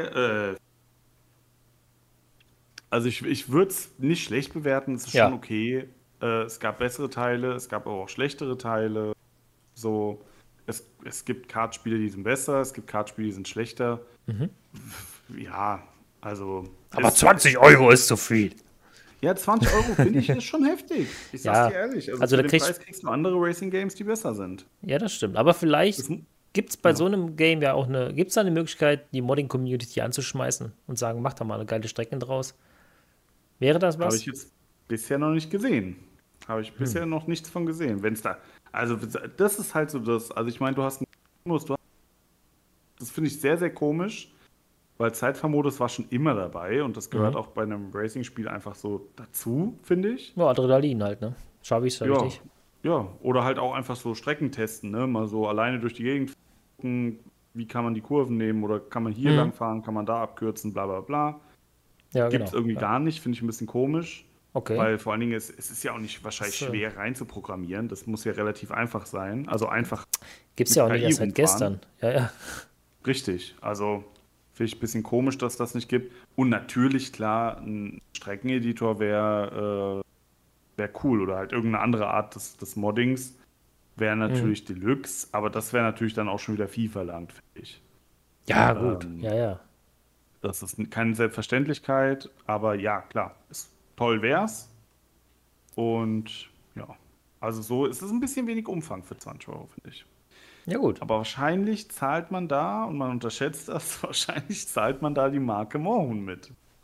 Also ich würde es nicht schlecht bewerten, es ist schon
Ja.
okay. Es gab bessere Teile, es gab aber auch schlechtere Teile. So, es gibt Kartspiele, die sind besser, es gibt Kartspiele, die sind schlechter. Ja, also
Aber 20 € ist zu viel.
ja, 20 € finde ich ist schon heftig. Ich sag's dir
Ja.
ehrlich. Also
Also
für
da
den
kriegst
Preis kriegst du andere Racing Games, die besser sind.
Ja, das stimmt. Aber vielleicht
Das,
gibt es bei
ja,
so einem Game ja auch gibt es da eine Möglichkeit, die Modding-Community anzuschmeißen und sagen, macht da mal eine geile Strecken draus. Wäre das
habe ich
was?
jetzt bisher noch nicht gesehen. Habe ich bisher noch nichts von gesehen. Wenn es da, also das ist halt so das. Also ich meine, du hast einen Modus, das finde ich sehr, sehr komisch, weil Zeitfahrmodus war schon immer dabei und das gehört
Mhm.
auch bei einem Racing-Spiel einfach so dazu, finde ich.
Ja, Adrenalin halt, ne? Schaffe ich es ja
Ja,
richtig.
ja. Oder halt auch einfach so Strecken testen, ne? Mal so alleine durch die Gegend gucken, wie kann man die Kurven nehmen oder kann man hier lang
Mhm.
fahren, kann man da abkürzen, bla bla bla.
Ja,
Gibt es
genau.
irgendwie
Ja.
gar nicht, finde ich ein bisschen komisch.
Okay.
Weil vor allen Dingen, es ist ja auch nicht wahrscheinlich
Das
schwer rein zu programmieren. Das muss ja relativ einfach sein. Also einfach
gibt es
mit
ja auch nicht
KI
erst seit
rumfahren.
gestern. Ja, ja.
Richtig. Also finde ich ein bisschen komisch, dass das nicht gibt. Und natürlich, klar, ein Streckeneditor wär cool. Oder halt irgendeine andere Art des Moddings wäre
Mhm.
natürlich Deluxe. Aber das wäre natürlich dann auch schon wieder viel verlangt, finde ich.
Ja, gut.
Ähm,
Ja, ja.
Das ist keine Selbstverständlichkeit. Aber ja, klar, toll wär's. Und ja, also so ist es ein bisschen wenig Umfang für 20 €, finde ich.
Ja, gut.
Aber wahrscheinlich zahlt man da, und man unterschätzt das, wahrscheinlich zahlt man da die Marke Mohun mit.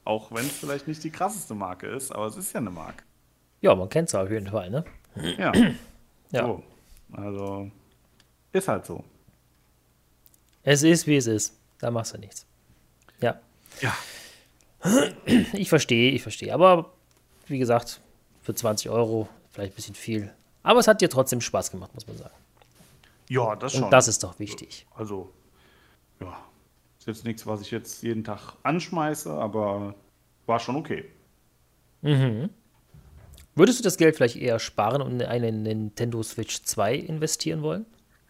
Auch wenn es vielleicht nicht die krasseste Marke ist, aber es ist ja eine Marke.
Ja, man kennt es auf jeden Fall, ne?
Ja.
Ja.
So. Also, ist halt so.
Es ist, wie es ist. Da machst du nichts. Ja.
Ja.
Ich verstehe. Aber wie gesagt, für 20 Euro vielleicht ein bisschen viel. Aber es hat dir trotzdem Spaß gemacht, muss man sagen.
Ja, das schon.
Und das ist doch wichtig.
Also, ja. Ist jetzt nichts, was ich jetzt jeden Tag anschmeiße, aber war schon okay.
Würdest du das Geld vielleicht eher sparen und in eine Nintendo Switch 2 investieren wollen?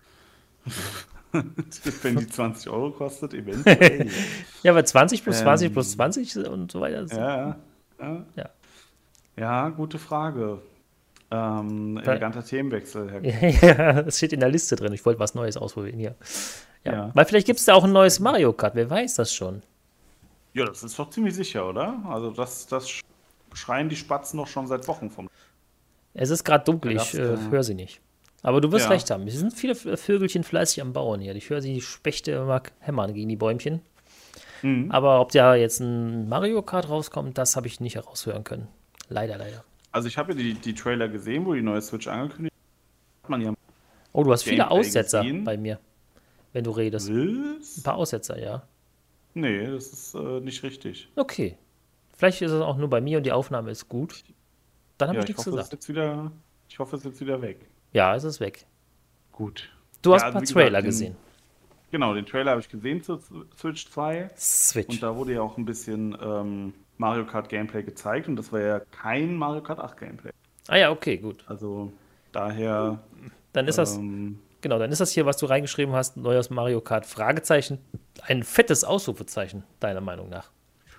Wenn die 20 Euro kostet, eventuell.
Ja, aber 20 plus 20 plus 20 und so weiter.
Ja. Ja, gute Frage. Eleganter Themenwechsel, Herr
Ja, das steht in der Liste drin. Ich wollte was Neues ausprobieren hier. Ja.
Ja.
Weil vielleicht gibt es da auch ein neues Mario Kart. Wer weiß das schon?
Ja, das ist doch ziemlich sicher, oder? Also das schreien die Spatzen noch schon seit Wochen vom.
Es ist gerade dunkel, ich höre sie nicht. Aber du wirst
Ja.
recht haben. Es sind viele Vögelchen fleißig am Bauen hier. Ich höre sie, die Spechte immer hämmern gegen die Bäumchen. Aber ob da jetzt ein Mario Kart rauskommt, das habe ich nicht heraushören können. Leider.
Also ich habe ja die Trailer gesehen, wo die neue Switch angekündigt hat. Man ja
Oh, du hast viele
Gameplay
Aussetzer
gesehen.
bei mir, wenn du redest. Ein
Was?
paar Aussetzer, ja.
Nee, das ist nicht richtig.
Okay. Vielleicht ist es auch nur bei mir und die Aufnahme ist gut. Dann habe
Ja,
ich nichts gesagt.
ich hoffe, es ist jetzt wieder weg.
Ja, es ist weg.
Gut.
Du hast
Ja,
ein paar
wie gesagt,
Trailer gesehen.
Genau, den Trailer habe ich gesehen zur Switch 2.
Switch.
Und da wurde ja auch ein bisschen Mario Kart Gameplay gezeigt. Und das war ja kein Mario Kart 8 Gameplay.
Ah ja, okay, gut.
Also daher,
Dann ist das, genau, dann ist das hier, was du reingeschrieben hast, neues Mario Kart, Fragezeichen, ein fettes Ausrufezeichen, deiner Meinung nach.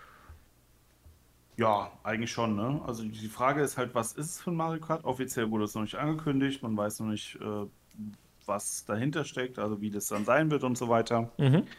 ja, eigentlich schon, ne? Also die Frage ist halt, was ist es für ein Mario Kart? Offiziell wurde es noch nicht angekündigt. Man weiß noch nicht, was dahinter steckt, also wie das dann sein wird und so weiter.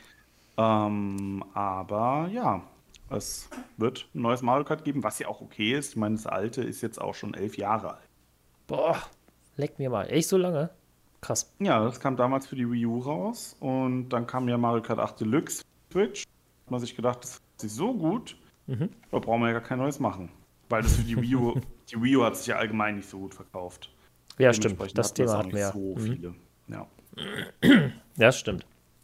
Aber ja, es wird ein neues Mario Kart geben, was ja auch okay ist. Ich meine, das alte ist jetzt auch schon 11 Jahre alt.
Boah, leck mir mal. Echt so lange? Krass.
Ja, das kam damals für die Wii U raus und dann kam ja Mario Kart 8 Deluxe für Switch. Hat man sich gedacht, das ist sich so gut, da brauchen wir ja gar kein neues machen. Weil das für die Wii U hat sich ja allgemein nicht so gut verkauft.
Ja, stimmt.
Dementsprechend
Das Thema
auch
hatten
nicht
wir ja.
so viele. Ja.
Ja, das stimmt.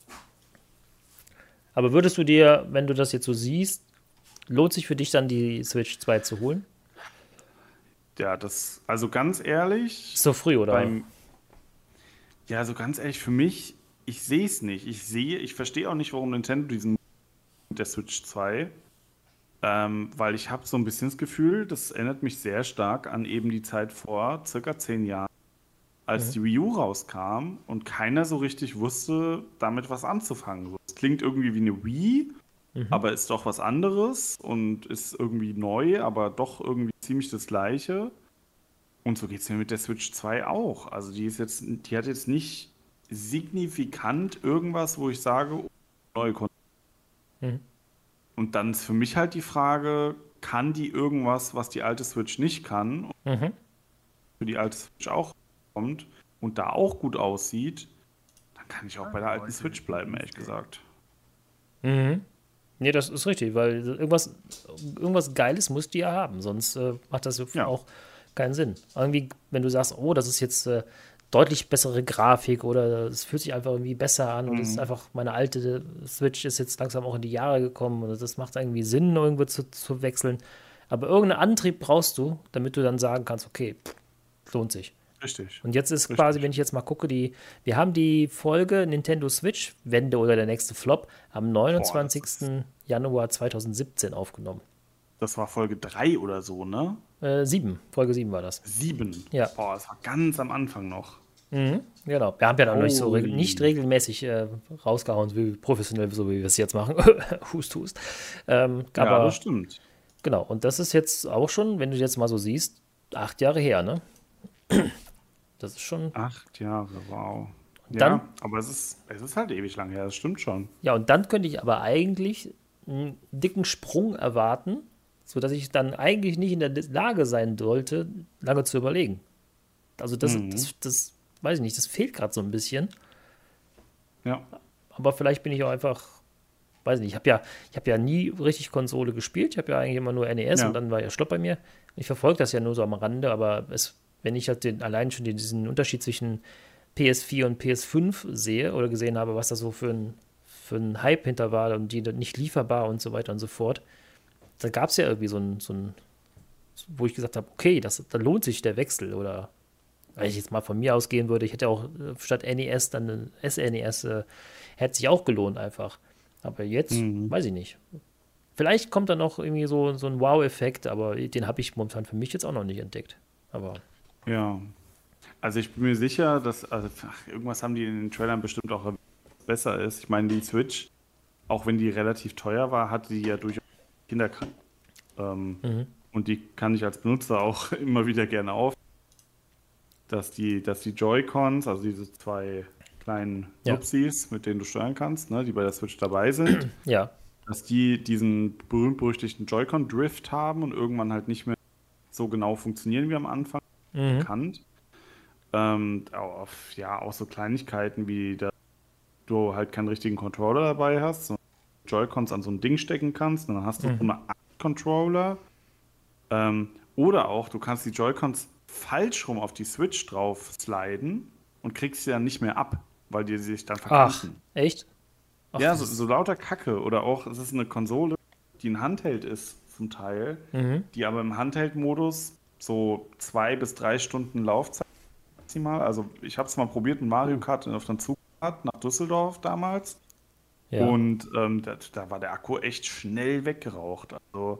Aber würdest du dir, wenn du das jetzt so siehst, lohnt sich für dich dann die Switch 2 zu holen?
Ja, also ganz ehrlich,
Ist so früh, oder?
ja, so ganz ehrlich, für mich, ich sehe es nicht. Ich verstehe auch nicht, warum Nintendo diesen der Switch 2, weil ich habe so ein bisschen das Gefühl, das erinnert mich sehr stark an eben die Zeit vor circa 10 Jahren, als die Wii U rauskam und keiner so richtig wusste, damit was anzufangen. So, es klingt irgendwie wie eine Wii, aber ist doch was anderes und ist irgendwie neu, aber doch irgendwie ziemlich das Gleiche. Und so geht es mir mit der Switch 2 auch. Also die hat jetzt nicht signifikant irgendwas, wo ich sage, oh, neue Konsole. Und dann ist für mich halt die Frage, kann die irgendwas, was die alte Switch nicht kann, und für die alte Switch auch kommt und da auch gut aussieht, dann kann ich auch bei der alten Switch bleiben, ehrlich gesagt.
Nee, das ist richtig, weil irgendwas Geiles musst du ja haben, sonst macht das
Ja.
auch keinen Sinn. Irgendwie, wenn du sagst, oh, das ist jetzt deutlich bessere Grafik oder es fühlt sich einfach irgendwie besser an und es ist einfach, meine alte Switch ist jetzt langsam auch in die Jahre gekommen und das macht irgendwie Sinn, irgendwo zu wechseln. Aber irgendeinen Antrieb brauchst du, damit du dann sagen kannst, okay, lohnt sich.
Richtig.
Und jetzt ist quasi, wenn ich jetzt mal gucke, wir haben die Folge Nintendo Switch, Wende oder der nächste Flop, am 29. Januar 2017 aufgenommen.
Das war Folge 3 oder so, ne?
7, Folge 7 war das.
7.
Ja.
Boah, das war ganz am Anfang noch.
Genau. Wir haben ja dann nicht so
Holy.
nicht regelmäßig rausgehauen, wie professionell, so wie wir es jetzt machen. Hust, hust.
Ja,
Aber
das stimmt.
genau, und das ist jetzt auch schon, wenn du jetzt mal so siehst, 8 Jahre her, ne? Das ist schon.
8 Jahre, wow.
Dann-
Ja, aber es ist halt ewig lang her, das stimmt schon.
Ja, und dann könnte ich aber eigentlich einen dicken Sprung erwarten, sodass ich dann eigentlich nicht in der Lage sein sollte, lange zu überlegen. Also das weiß ich nicht, das fehlt gerade so ein bisschen.
Ja.
Aber vielleicht bin ich auch einfach weiß nicht, ich hab ja nie richtig Konsole gespielt. Ich habe ja eigentlich immer nur NES und dann war ja Stopp bei mir. Ich verfolge das ja nur so am Rande, aber wenn ich halt allein schon diesen Unterschied zwischen PS4 und PS5 sehe oder gesehen habe, was da so für ein Hype hinter war und die nicht lieferbar und so weiter und so fort, da gab es ja irgendwie so ein, wo ich gesagt habe, okay, da lohnt sich der Wechsel. Oder wenn ich jetzt mal von mir ausgehen würde, ich hätte auch statt NES dann ein SNES, hätte sich auch gelohnt einfach. Aber jetzt, weiß ich nicht. Vielleicht kommt dann noch irgendwie so ein Wow-Effekt, aber den habe ich momentan für mich jetzt auch noch nicht entdeckt. Aber
ja. Also ich bin mir sicher, dass irgendwas haben die in den Trailern bestimmt auch besser ist. Ich meine, die Switch, auch wenn die relativ teuer war, hatte die ja durchaus Kinderkrank. Und die kann ich als Benutzer auch immer wieder gerne auf. Dass die Joy-Cons, also diese 2 kleinen Nupsis, mit denen du steuern kannst, ne, die bei der Switch dabei sind, dass die diesen berühmt-berüchtigten Joy-Con-Drift haben und irgendwann halt nicht mehr so genau funktionieren wie am Anfang bekannt. Auch so Kleinigkeiten wie, dass du halt keinen richtigen Controller dabei hast, sondern Joy-Cons an so ein Ding stecken kannst und dann hast du so eine Art Controller. Oder auch, du kannst die Joy-Cons falsch rum auf die Switch drauf sliden und kriegst sie dann nicht mehr ab, weil die sich dann verkanten.
Ach, echt? Ach,
ja, so lauter Kacke. Oder auch, es ist eine Konsole, die ein Handheld ist zum Teil, die aber im Handheld-Modus so 2 bis 3 Stunden Laufzeit maximal. Also ich habe es mal probiert mit Mario Kart auf den Zugfahrt nach Düsseldorf damals. Ja. Und da war der Akku echt schnell weggeraucht. Also,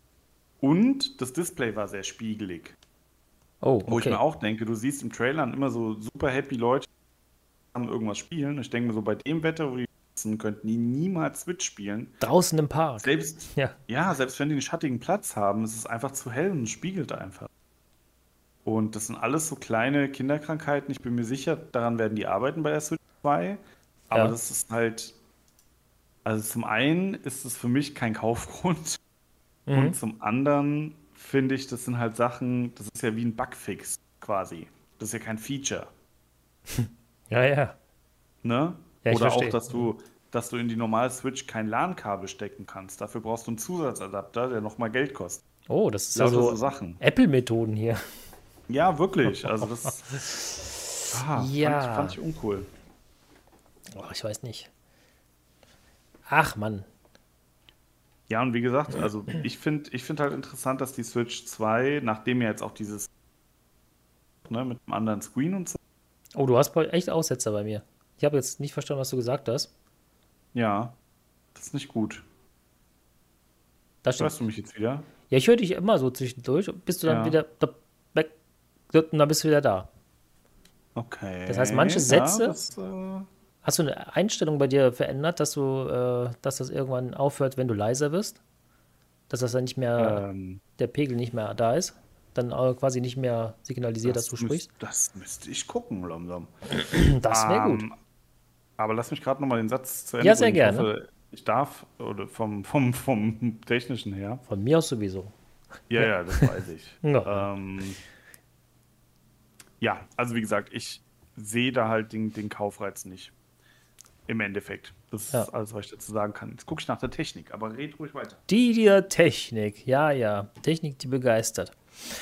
und das Display war sehr spiegelig.
Oh, okay.
Wo ich mir auch denke, du siehst im Trailer immer so super happy Leute, die haben irgendwas spielen. Ich denke mir so, bei dem Wetter, wo die sitzen, könnten die niemals Switch spielen.
Draußen im Park.
Selbst wenn die einen schattigen Platz haben, ist es einfach zu hell und spiegelt einfach. Und das sind alles so kleine Kinderkrankheiten. Ich bin mir sicher, daran werden die arbeiten bei der Switch 2. Aber das ist halt, also zum einen ist es für mich kein Kaufgrund. Und zum anderen finde ich, das sind halt Sachen, das ist ja wie ein Bugfix quasi. Das ist ja kein Feature.
Ja.
Ne?
Ja,
oder
verstehe.
auch, dass du in die normale Switch kein LAN-Kabel stecken kannst. Dafür brauchst du einen Zusatzadapter, der nochmal Geld kostet.
Oh, das ist
Lauter
ja
so Sachen.
Apple-Methoden hier.
Ja, wirklich. Also das fand ich uncool.
Oh, ich weiß nicht. Ach, Mann.
Ja, und wie gesagt, also ich find halt interessant, dass die Switch 2, nachdem ja jetzt auch dieses mit einem anderen Screen und so.
Oh, du hast echt Aussetzer bei mir. Ich habe jetzt nicht verstanden, was du gesagt hast.
Ja, das ist nicht gut. Hörst du mich jetzt wieder?
Ja, ich höre dich immer so zwischendurch. Bist du dann wieder weg und dann bist du wieder da.
Okay.
Das heißt, manche Sätze... Hast du eine Einstellung bei dir verändert, dass das irgendwann aufhört, wenn du leiser wirst? Dass das dann nicht mehr, der Pegel nicht mehr da ist? Dann quasi nicht mehr signalisiert, dass du sprichst?
Das müsste ich gucken, langsam.
Das wäre gut.
Aber lass mich gerade nochmal den Satz zu Ende
Ja, sehr
bringen.
gerne.
Ich hoffe, ich darf, oder vom Technischen her.
Von mir aus sowieso.
Ja, das weiß ich.
Ja.
Also wie gesagt, ich sehe da halt den Kaufreiz nicht. Im Endeffekt. Das ist alles, was ich dazu sagen kann. Jetzt gucke ich nach der Technik, aber red ruhig weiter.
Die Technik. Ja. Technik, die begeistert.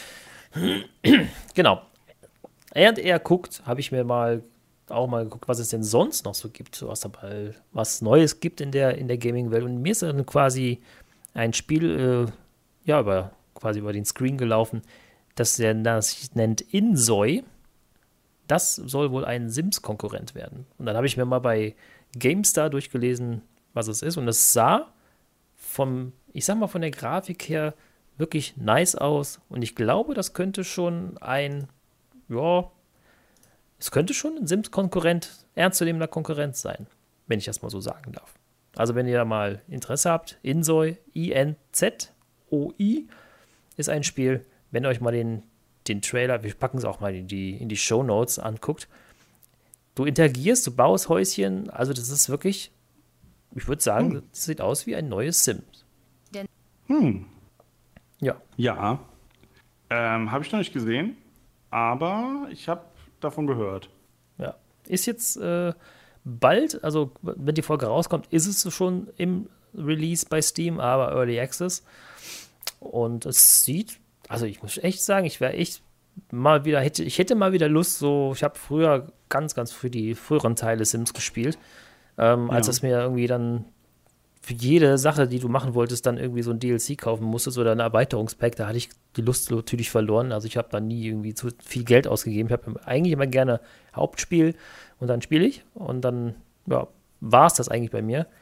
Genau. Während er guckt, habe ich mir auch mal geguckt, was es denn sonst noch so gibt, was Neues gibt in der Gaming-Welt. Und mir ist dann quasi ein Spiel über den Screen gelaufen, das sich nennt Inzoi. Das soll wohl ein Sims-Konkurrent werden. Und dann habe ich mir mal bei GameStar durchgelesen, was es ist. Und es sah von der Grafik her wirklich nice aus. Und ich glaube, das könnte schon ein Sims-Konkurrent, ernstzunehmender Konkurrent sein, wenn ich das mal so sagen darf. Also wenn ihr mal Interesse habt, Inzoi, INZOI, ist ein Spiel, wenn ihr euch mal den Trailer, wir packen es auch mal in die Shownotes, anguckt. Du interagierst, du baust Häuschen, also das ist wirklich, ich würde sagen, das sieht aus wie ein neues Sims.
Ja. Habe ich noch nicht gesehen, aber ich habe davon gehört.
Ja. Ist jetzt bald, also wenn die Folge rauskommt, ist es schon im Release bei Steam, aber Early Access. Und es sieht, also ich muss echt sagen, ich hätte mal wieder Lust, ich habe früher ganz früh die früheren Teile Sims gespielt, als es mir irgendwie dann für jede Sache, die du machen wolltest, dann irgendwie so ein DLC kaufen musstest oder ein Erweiterungspack, da hatte ich die Lust natürlich verloren. Also ich habe da nie irgendwie zu viel Geld ausgegeben. Ich habe eigentlich immer gerne Hauptspiel und dann spiele ich und dann war es das eigentlich bei mir.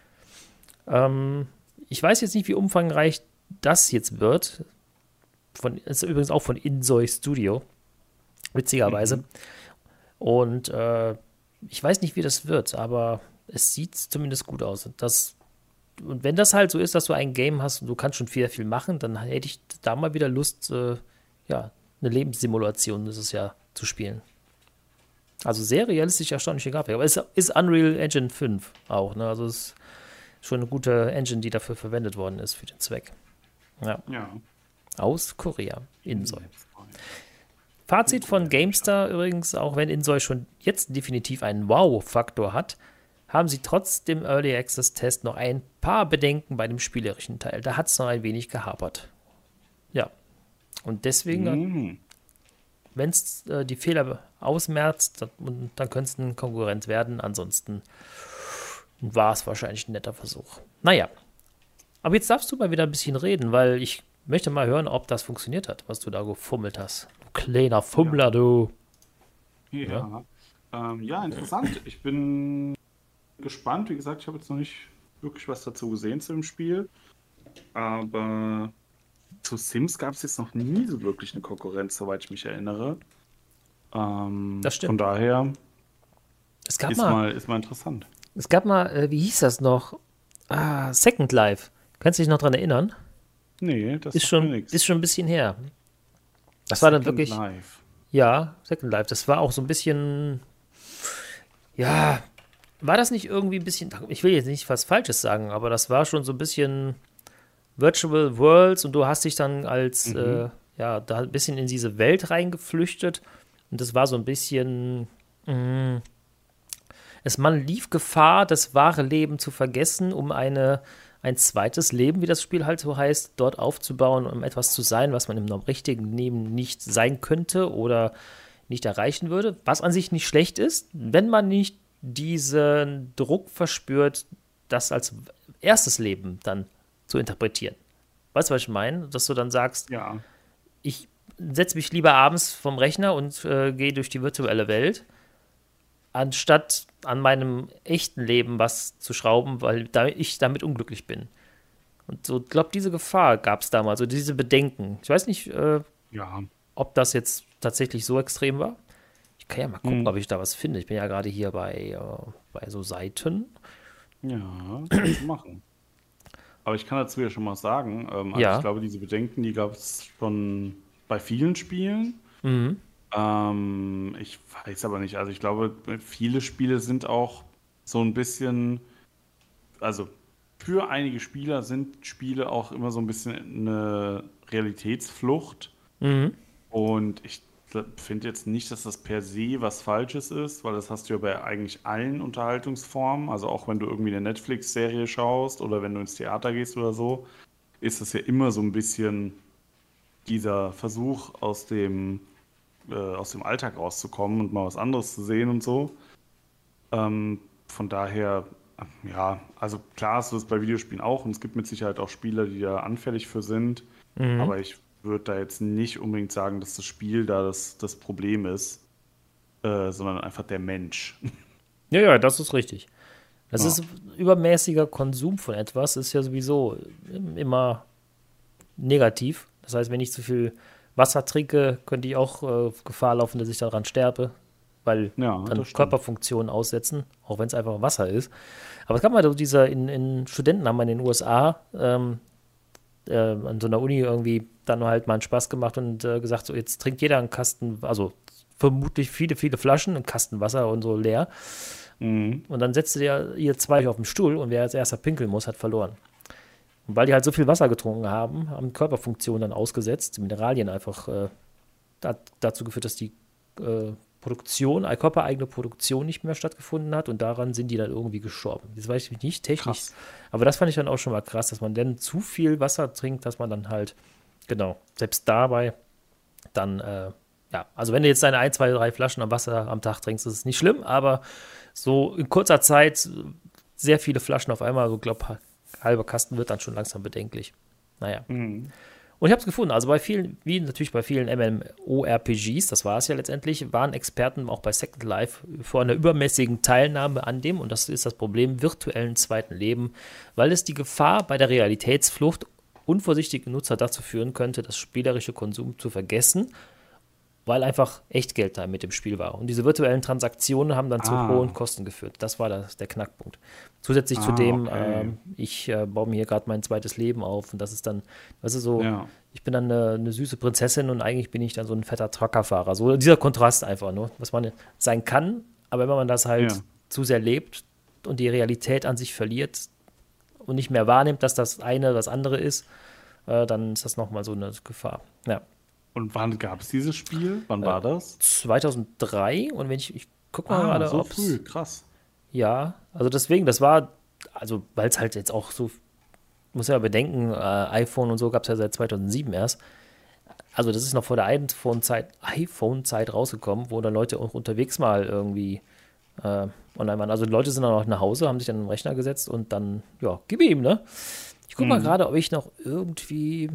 Ich weiß jetzt nicht, wie umfangreich das jetzt wird. Ist übrigens auch von Insoy Studio, witzigerweise. Und ich weiß nicht, wie das wird, aber es sieht zumindest gut aus. Und wenn das halt so ist, dass du ein Game hast und du kannst schon viel machen, dann hätte ich da mal wieder Lust, eine Lebenssimulation ist es ja, zu spielen. Also sehr realistisch, erstaunliche Grafik. Aber es ist Unreal Engine 5 auch, ne? Also es ist schon eine gute Engine, die dafür verwendet worden ist für den Zweck. Ja. Aus Korea, Insoy. Fazit von GameStar übrigens, auch wenn Insoy schon jetzt definitiv einen Wow-Faktor hat, haben sie trotz dem Early Access Test noch ein paar Bedenken bei dem spielerischen Teil. Da hat es noch ein wenig gehapert. Ja. Und deswegen, wenn es die Fehler ausmerzt, dann könnte es ein Konkurrent werden. Ansonsten war es wahrscheinlich ein netter Versuch. Naja. Aber jetzt darfst du mal wieder ein bisschen reden, weil ich möchte mal hören, ob das funktioniert hat, was du da gefummelt hast. Du kleiner Fummler, du.
Ja, interessant. Ich bin gespannt. Wie gesagt, ich habe jetzt noch nicht wirklich was dazu gesehen zu dem Spiel. Aber zu Sims gab es jetzt noch nie so wirklich eine Konkurrenz, soweit ich mich erinnere.
Das stimmt.
Von daher
ist
mal interessant.
Es gab mal, wie hieß das noch? Second Life. Kannst du dich noch dran erinnern?
Nee, das
ist schon ein bisschen her. Das war dann wirklich.
Life.
Ja, Second Life. Das war auch so ein bisschen. Ja, war das nicht irgendwie ein bisschen. Ich will jetzt nicht was Falsches sagen, aber das war schon so ein bisschen Virtual Worlds und du hast dich dann als da ein bisschen in diese Welt reingeflüchtet und das war so ein bisschen. Man lief Gefahr, das wahre Leben zu vergessen, um ein zweites Leben, wie das Spiel halt so heißt, dort aufzubauen, um etwas zu sein, was man im richtigen Leben nicht sein könnte oder nicht erreichen würde. Was an sich nicht schlecht ist, wenn man nicht diesen Druck verspürt, das als erstes Leben dann zu interpretieren. Weißt du, was ich meine? Dass du dann sagst, ich setze mich lieber abends vom Rechner und gehe durch die virtuelle Welt, anstatt an meinem echten Leben was zu schrauben, weil ich damit unglücklich bin. Und so, ich glaube, diese Gefahr gab es damals, also diese Bedenken. Ich weiß nicht, ob das jetzt tatsächlich so extrem war. Ich kann ja mal gucken, ob ich da was finde. Ich bin ja gerade hier bei so Seiten.
Ja, kannst du machen. Aber ich kann dazu ja schon mal sagen, ich glaube, diese Bedenken, die gab es schon bei vielen Spielen. Ich weiß aber nicht, also ich glaube, viele Spiele sind auch so ein bisschen, also für einige Spieler sind Spiele auch immer so ein bisschen eine Realitätsflucht. Und ich finde jetzt nicht, dass das per se was Falsches ist, weil das hast du ja bei eigentlich allen Unterhaltungsformen, also auch wenn du irgendwie eine Netflix-Serie schaust oder wenn du ins Theater gehst oder so, ist das ja immer so ein bisschen dieser Versuch aus dem Alltag rauszukommen und mal was anderes zu sehen und so. Von daher, also klar hast du das bei Videospielen auch und es gibt mit Sicherheit auch Spieler, die da anfällig für sind, aber ich würde da jetzt nicht unbedingt sagen, dass das Spiel da das Problem ist, sondern einfach der Mensch.
Ja, das ist richtig. Das ist übermäßiger Konsum von etwas, ist ja sowieso immer negativ. Das heißt, wenn ich zu viel Wasser trinke, könnte ich auch Gefahr laufen, dass ich daran sterbe, weil dann Körperfunktionen aussetzen, auch wenn es einfach Wasser ist. Aber es gab mal in Studenten haben wir in den USA an so einer Uni irgendwie dann halt mal einen Spaß gemacht und gesagt, so jetzt trinkt jeder einen Kasten, also vermutlich viele Flaschen, einen Kasten Wasser und so leer. Und dann setzte ihr zwei auf den Stuhl und wer als erster pinkeln muss, hat verloren. Und weil die halt so viel Wasser getrunken haben Körperfunktionen dann ausgesetzt, Mineralien einfach dazu geführt, dass die körpereigene Produktion nicht mehr stattgefunden hat und daran sind die dann irgendwie gestorben. Das weiß ich nicht technisch, krass. Aber das fand ich dann auch schon mal krass, dass man dann zu viel Wasser trinkt, dass man dann halt, genau, selbst dabei dann, also wenn du jetzt deine 1, 2, 3 Flaschen am Wasser am Tag trinkst, ist es nicht schlimm, aber so in kurzer Zeit sehr viele Flaschen auf einmal, so glaube halber Kasten wird dann schon langsam bedenklich. Naja. Mhm. Und ich habe es gefunden, also bei vielen, wie natürlich bei vielen MMORPGs, das war es ja letztendlich, waren Experten auch bei Second Life vor einer übermäßigen Teilnahme an dem, und das ist das Problem, virtuellen zweiten Leben, weil es die Gefahr bei der Realitätsflucht unvorsichtige Nutzer dazu führen könnte, das spielerische Konsum zu vergessen, weil einfach Echtgeld da mit dem Spiel war. Und diese virtuellen Transaktionen haben dann zu hohen Kosten geführt. Das war der Knackpunkt. Zusätzlich zu dem, okay. Ich baue mir hier gerade mein zweites Leben auf und das ist dann, weißt du, so, ich bin dann eine süße Prinzessin und eigentlich bin ich dann so ein fetter Truckerfahrer. So dieser Kontrast einfach nur, was man sein kann, aber wenn man das halt zu sehr lebt und die Realität an sich verliert und nicht mehr wahrnimmt, dass das eine das andere ist, dann ist das nochmal so eine Gefahr. Ja.
Und wann gab es dieses Spiel? Wann war das?
2003. Und wenn ich gucke mal gerade,
so früh, krass.
Ja, also deswegen, das war, also weil es halt jetzt auch so, muss ja bedenken, iPhone und so gab es ja seit 2007 erst. Also das ist noch vor der iPhone-Zeit rausgekommen, wo dann Leute auch unterwegs mal irgendwie online waren. Also die Leute sind dann auch nach Hause, haben sich dann in den Rechner gesetzt und dann, gib ihm, ne? Ich gucke mal gerade, ob ich noch irgendwie...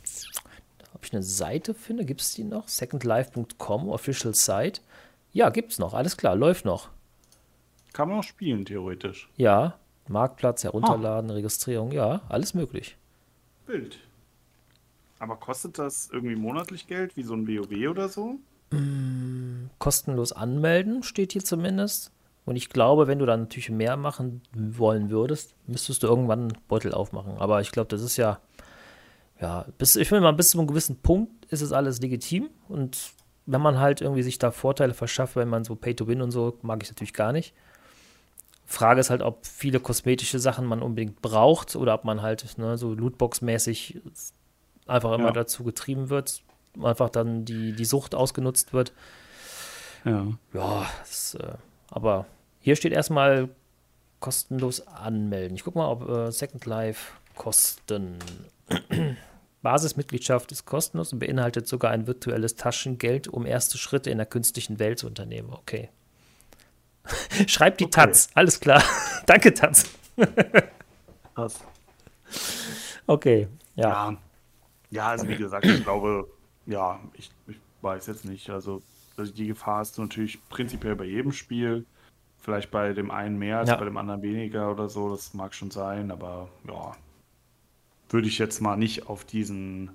Ob ich eine Seite finde, gibt es die noch? secondlife.com, Official Site. Ja, gibt's noch, alles klar, läuft noch.
Kann man auch spielen, theoretisch.
Ja, Marktplatz, herunterladen, Registrierung, ja, alles möglich.
Bild. Aber kostet das irgendwie monatlich Geld, wie so ein WoW oder so?
Kostenlos anmelden, steht hier zumindest. Und ich glaube, wenn du dann natürlich mehr machen wollen würdest, müsstest du irgendwann einen Beutel aufmachen. Aber ich glaube, das ist ja, bis zu einem gewissen Punkt ist es alles legitim. Und wenn man halt irgendwie sich da Vorteile verschafft, wenn man so Pay-to-Win und so, mag ich natürlich gar nicht. Frage ist halt, ob viele kosmetische Sachen man unbedingt braucht oder ob man halt so Lootbox-mäßig einfach immer dazu getrieben wird, einfach dann die Sucht ausgenutzt wird. Ja, aber hier steht erstmal kostenlos anmelden. Ich gucke mal, ob Second Life Kosten... Basismitgliedschaft ist kostenlos und beinhaltet sogar ein virtuelles Taschengeld, um erste Schritte in der künstlichen Welt zu unternehmen. Okay. Schreibt die Taz. Alles klar. Danke, Taz.
Krass.
Okay.
Ja, also wie gesagt, ich glaube, ich weiß jetzt nicht. Also die Gefahr ist natürlich prinzipiell bei jedem Spiel. Vielleicht bei dem einen mehr als bei dem anderen weniger oder so. Das mag schon sein, aber würde ich jetzt mal nicht auf diesen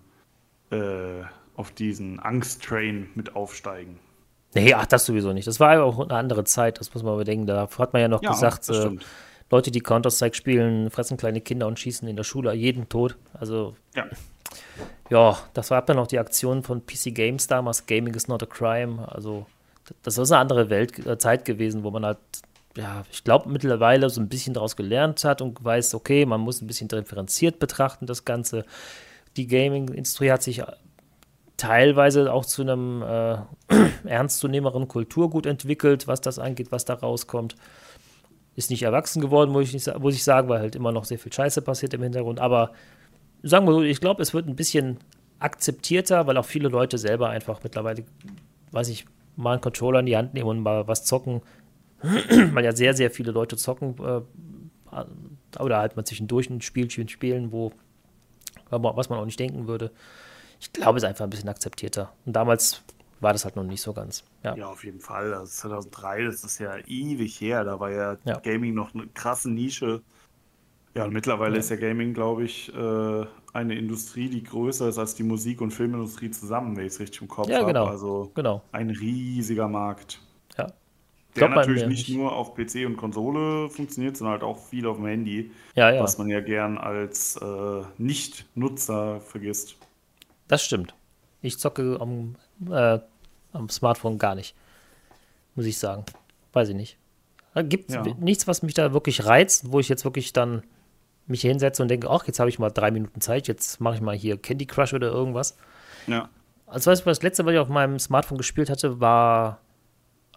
Angst-Train mit aufsteigen.
Nee, das sowieso nicht. Das war ja auch eine andere Zeit, das muss man bedenken. Da hat man ja noch gesagt, Leute, die Counter-Strike spielen, fressen kleine Kinder und schießen in der Schule jeden tot. Also, das war dann noch die Aktion von PC Games damals, Gaming is not a crime. Also, das ist eine andere Zeit gewesen, wo man halt, ich glaube, mittlerweile so ein bisschen daraus gelernt hat und weiß, okay, man muss ein bisschen differenziert betrachten, das Ganze. Die Gaming-Industrie hat sich teilweise auch zu einem ernstzunehmenderen Kulturgut entwickelt, was das angeht, was da rauskommt. Ist nicht erwachsen geworden, muss ich sagen, weil halt immer noch sehr viel Scheiße passiert im Hintergrund. Aber sagen wir so, ich glaube, es wird ein bisschen akzeptierter, weil auch viele Leute selber einfach mittlerweile, mal einen Controller in die Hand nehmen und mal was zocken. Weil ja sehr, sehr viele Leute zocken oder halt mal zwischendurch ein Spielchen spielen, was man auch nicht denken würde. Ich glaube, es ist einfach ein bisschen akzeptierter. Und damals war das halt noch nicht so ganz. Ja,
auf jeden Fall. Also 2003, das ist ja ewig her. Da war ja Gaming noch eine krasse Nische. Ja, und mittlerweile ist ja Gaming, glaube ich, eine Industrie, die größer ist als die Musik- und Filmindustrie zusammen, wenn ich es richtig im Kopf habe.
Genau.
Also ein riesiger Markt.
Ja.
Der natürlich nicht nur auf PC und Konsole funktioniert, sondern halt auch viel auf dem Handy, was man ja gern als Nicht-Nutzer vergisst.
Das stimmt. Ich zocke am Smartphone gar nicht, muss ich sagen. Weiß ich nicht. Da gibt es nichts, was mich da wirklich reizt, wo ich jetzt wirklich dann mich hinsetze und denke, ach, jetzt habe ich mal 3 Minuten Zeit, jetzt mache ich mal hier Candy Crush oder irgendwas.
Ja.
Also das letzte, was ich auf meinem Smartphone gespielt hatte, war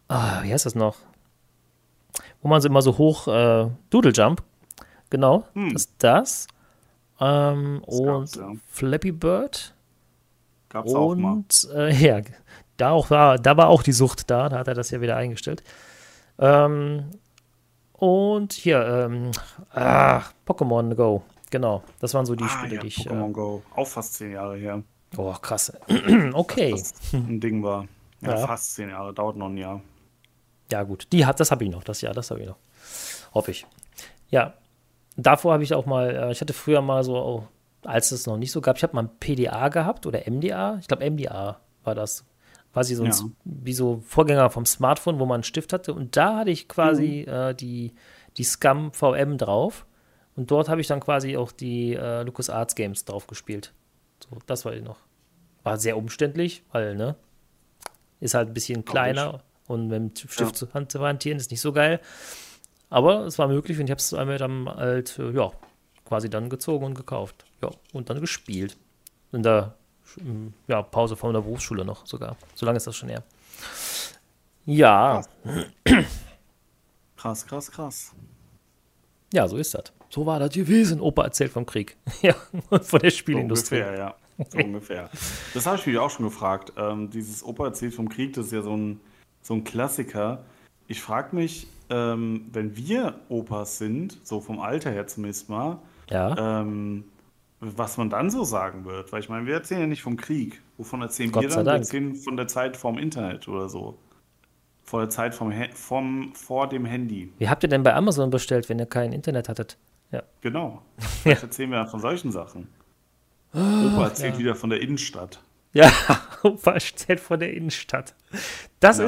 wie heißt das noch? Wo man so immer so hoch, Doodle Jump, genau, das. Und
ja.
Flappy Bird.
Gab's auch mal.
Und ja, da war auch die Sucht da hat er das ja wieder eingestellt. Und hier, Pokémon Go, genau, das waren so die Spiele,
ja,
die ich.
Pokémon Go, auch fast 10 Jahre her.
Oh, krass. Okay.
Das ein Ding war. Ja,
Ja.
fast 10 Jahre, dauert noch ein Jahr.
Ja, gut, das habe ich noch, das habe ich noch. Hoffe ich. Ja, davor habe ich auch mal, ich hatte früher mal so, als es noch nicht so gab, ich habe mal ein PDA gehabt oder MDA. Ich glaube, MDA war das. Quasi so wie so Vorgänger vom Smartphone, wo man einen Stift hatte. Und da hatte ich quasi die Scum VM drauf. Und dort habe ich dann quasi auch die LucasArts Games drauf gespielt. So, das war ich noch. War sehr umständlich, weil, ne? Ist halt ein bisschen kleiner und mit dem Stift zur Hand zu hantieren ist nicht so geil. Aber es war möglich und ich habe es einmal dann halt, quasi dann gezogen und gekauft. Ja, und dann gespielt. In der Pause von der Berufsschule noch sogar. So lange ist das schon her. Ja.
Krass.
Ja, so ist das. So war das gewesen. Opa erzählt vom Krieg. Ja, und von der Spielindustrie.
So ungefähr, ja. So ungefähr. Das habe ich mich auch schon gefragt. Dieses Opa erzählt vom Krieg, das ist ja so ein Klassiker. Ich frage mich, wenn wir Opas sind, so vom Alter her zumindest mal,
Ja,
was man dann so sagen wird. Weil ich meine, wir erzählen ja nicht vom Krieg. Wovon erzählen wir
Gott sei
dann? Wir
Dank.
erzählen von der Zeit vorm Internet oder so. Vor der Zeit vor dem Handy.
Wie habt ihr denn bei Amazon bestellt, wenn ihr kein Internet hattet? Ja.
Genau. Vielleicht erzählen wir dann von solchen Sachen. Opa erzählt wieder von der Innenstadt.
Ja, Opa erzählt von der Innenstadt. Soll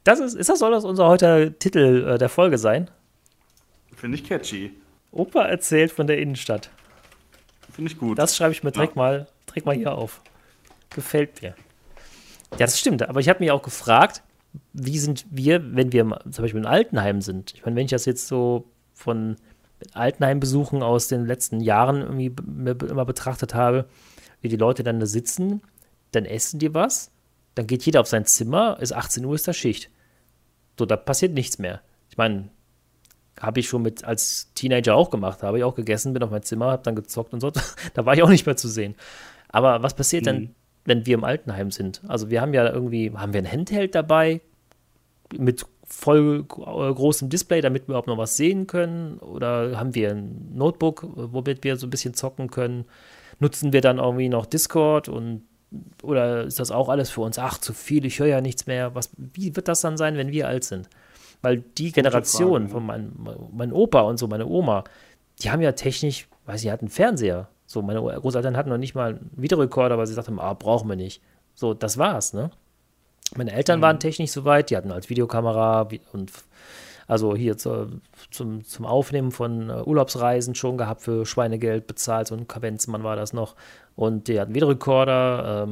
das unser heutiger Titel der Folge sein?
Finde ich catchy.
Opa erzählt von der Innenstadt.
Finde ich gut.
Das schreibe ich mir direkt mal hier auf. Gefällt mir. Ja, das stimmt. Aber ich habe mich auch gefragt, wie sind wir, wenn wir zum Beispiel in Altenheim sind? Ich meine, wenn ich das jetzt so von Altenheimbesuchen aus den letzten Jahren irgendwie immer betrachtet habe, wie die Leute dann da sitzen, dann essen die was, dann geht jeder auf sein Zimmer, ist 18 Uhr, ist da Schicht. So, da passiert nichts mehr. Ich meine, habe ich schon als Teenager auch gemacht, habe ich auch gegessen, bin auf mein Zimmer, habe dann gezockt und so, da war ich auch nicht mehr zu sehen. Aber was passiert denn, wenn wir im Altenheim sind? Also wir haben ja irgendwie, haben wir ein Handheld dabei mit voll großem Display, damit wir überhaupt noch was sehen können? Oder haben wir ein Notebook, womit wir so ein bisschen zocken können? Nutzen wir dann irgendwie noch Discord oder ist das auch alles für uns? Ach, zu viel, ich höre ja nichts mehr. Wie wird das dann sein, wenn wir alt sind? Weil die Generation von meinem Opa und so, meine Oma, die haben ja technisch, die hatten einen Fernseher. So, meine Großeltern hatten noch nicht mal einen Videorekorder, weil sie sagten, brauchen wir nicht. So, das war's, ne? Meine Eltern waren technisch soweit, die hatten als Videokamera und also hier zum Aufnehmen von Urlaubsreisen schon gehabt, für Schweinegeld bezahlt, so ein Kavenzmann war das noch. Und die hatten Videorekorder,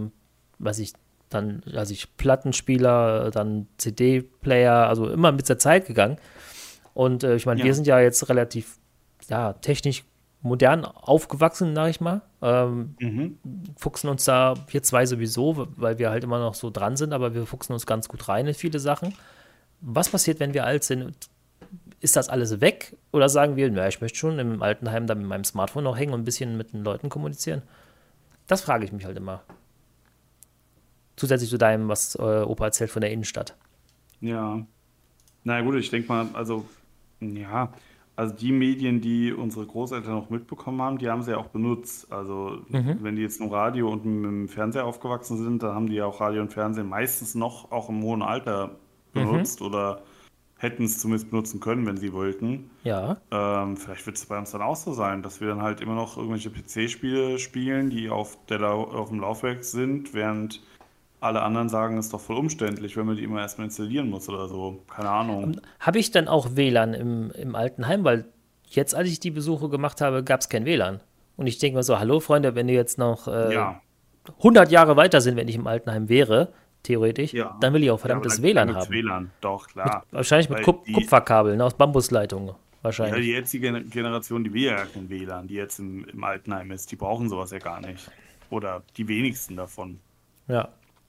Plattenspieler, dann CD-Player, also immer mit der Zeit gegangen. Und ich meine, wir sind ja jetzt relativ technisch modern aufgewachsen, sag ich mal. Fuchsen uns da, wir zwei sowieso, weil wir halt immer noch so dran sind, aber wir fuchsen uns ganz gut rein in viele Sachen. Was passiert, wenn wir alt sind? Ist das alles weg? Oder sagen wir, ich möchte schon im Altenheim da mit meinem Smartphone noch hängen und ein bisschen mit den Leuten kommunizieren? Das frage ich mich halt immer. Zusätzlich zu deinem, was Opa erzählt von der Innenstadt.
Ja. Na gut, ich denke mal, also die Medien, die unsere Großeltern noch mitbekommen haben, die haben sie ja auch benutzt. Also wenn die jetzt nur Radio und mit dem Fernseher aufgewachsen sind, dann haben die ja auch Radio und Fernsehen meistens noch auch im hohen Alter benutzt oder hätten es zumindest benutzen können, wenn sie wollten.
Ja.
Vielleicht wird es bei uns dann auch so sein, dass wir dann halt immer noch irgendwelche PC-Spiele spielen, die auf dem Laufwerk sind, während alle anderen sagen, es ist doch voll umständlich, wenn man die immer erstmal installieren muss oder so. Keine Ahnung.
Habe ich dann auch WLAN im Altenheim? Weil jetzt, als ich die Besuche gemacht habe, gab es kein WLAN. Und ich denke mir so, hallo Freunde, wenn wir jetzt noch 100 Jahre weiter sind, wenn ich im Altenheim wäre, theoretisch, dann will ich auch verdammtes WLAN haben.
WLAN, doch, klar.
Wahrscheinlich mit Kupferkabeln aus Bambusleitungen. Wahrscheinlich.
Ja, die jetzige Generation, die will ja kein WLAN, die jetzt im Altenheim ist, die brauchen sowas ja gar nicht. Oder die wenigsten davon.
Ja.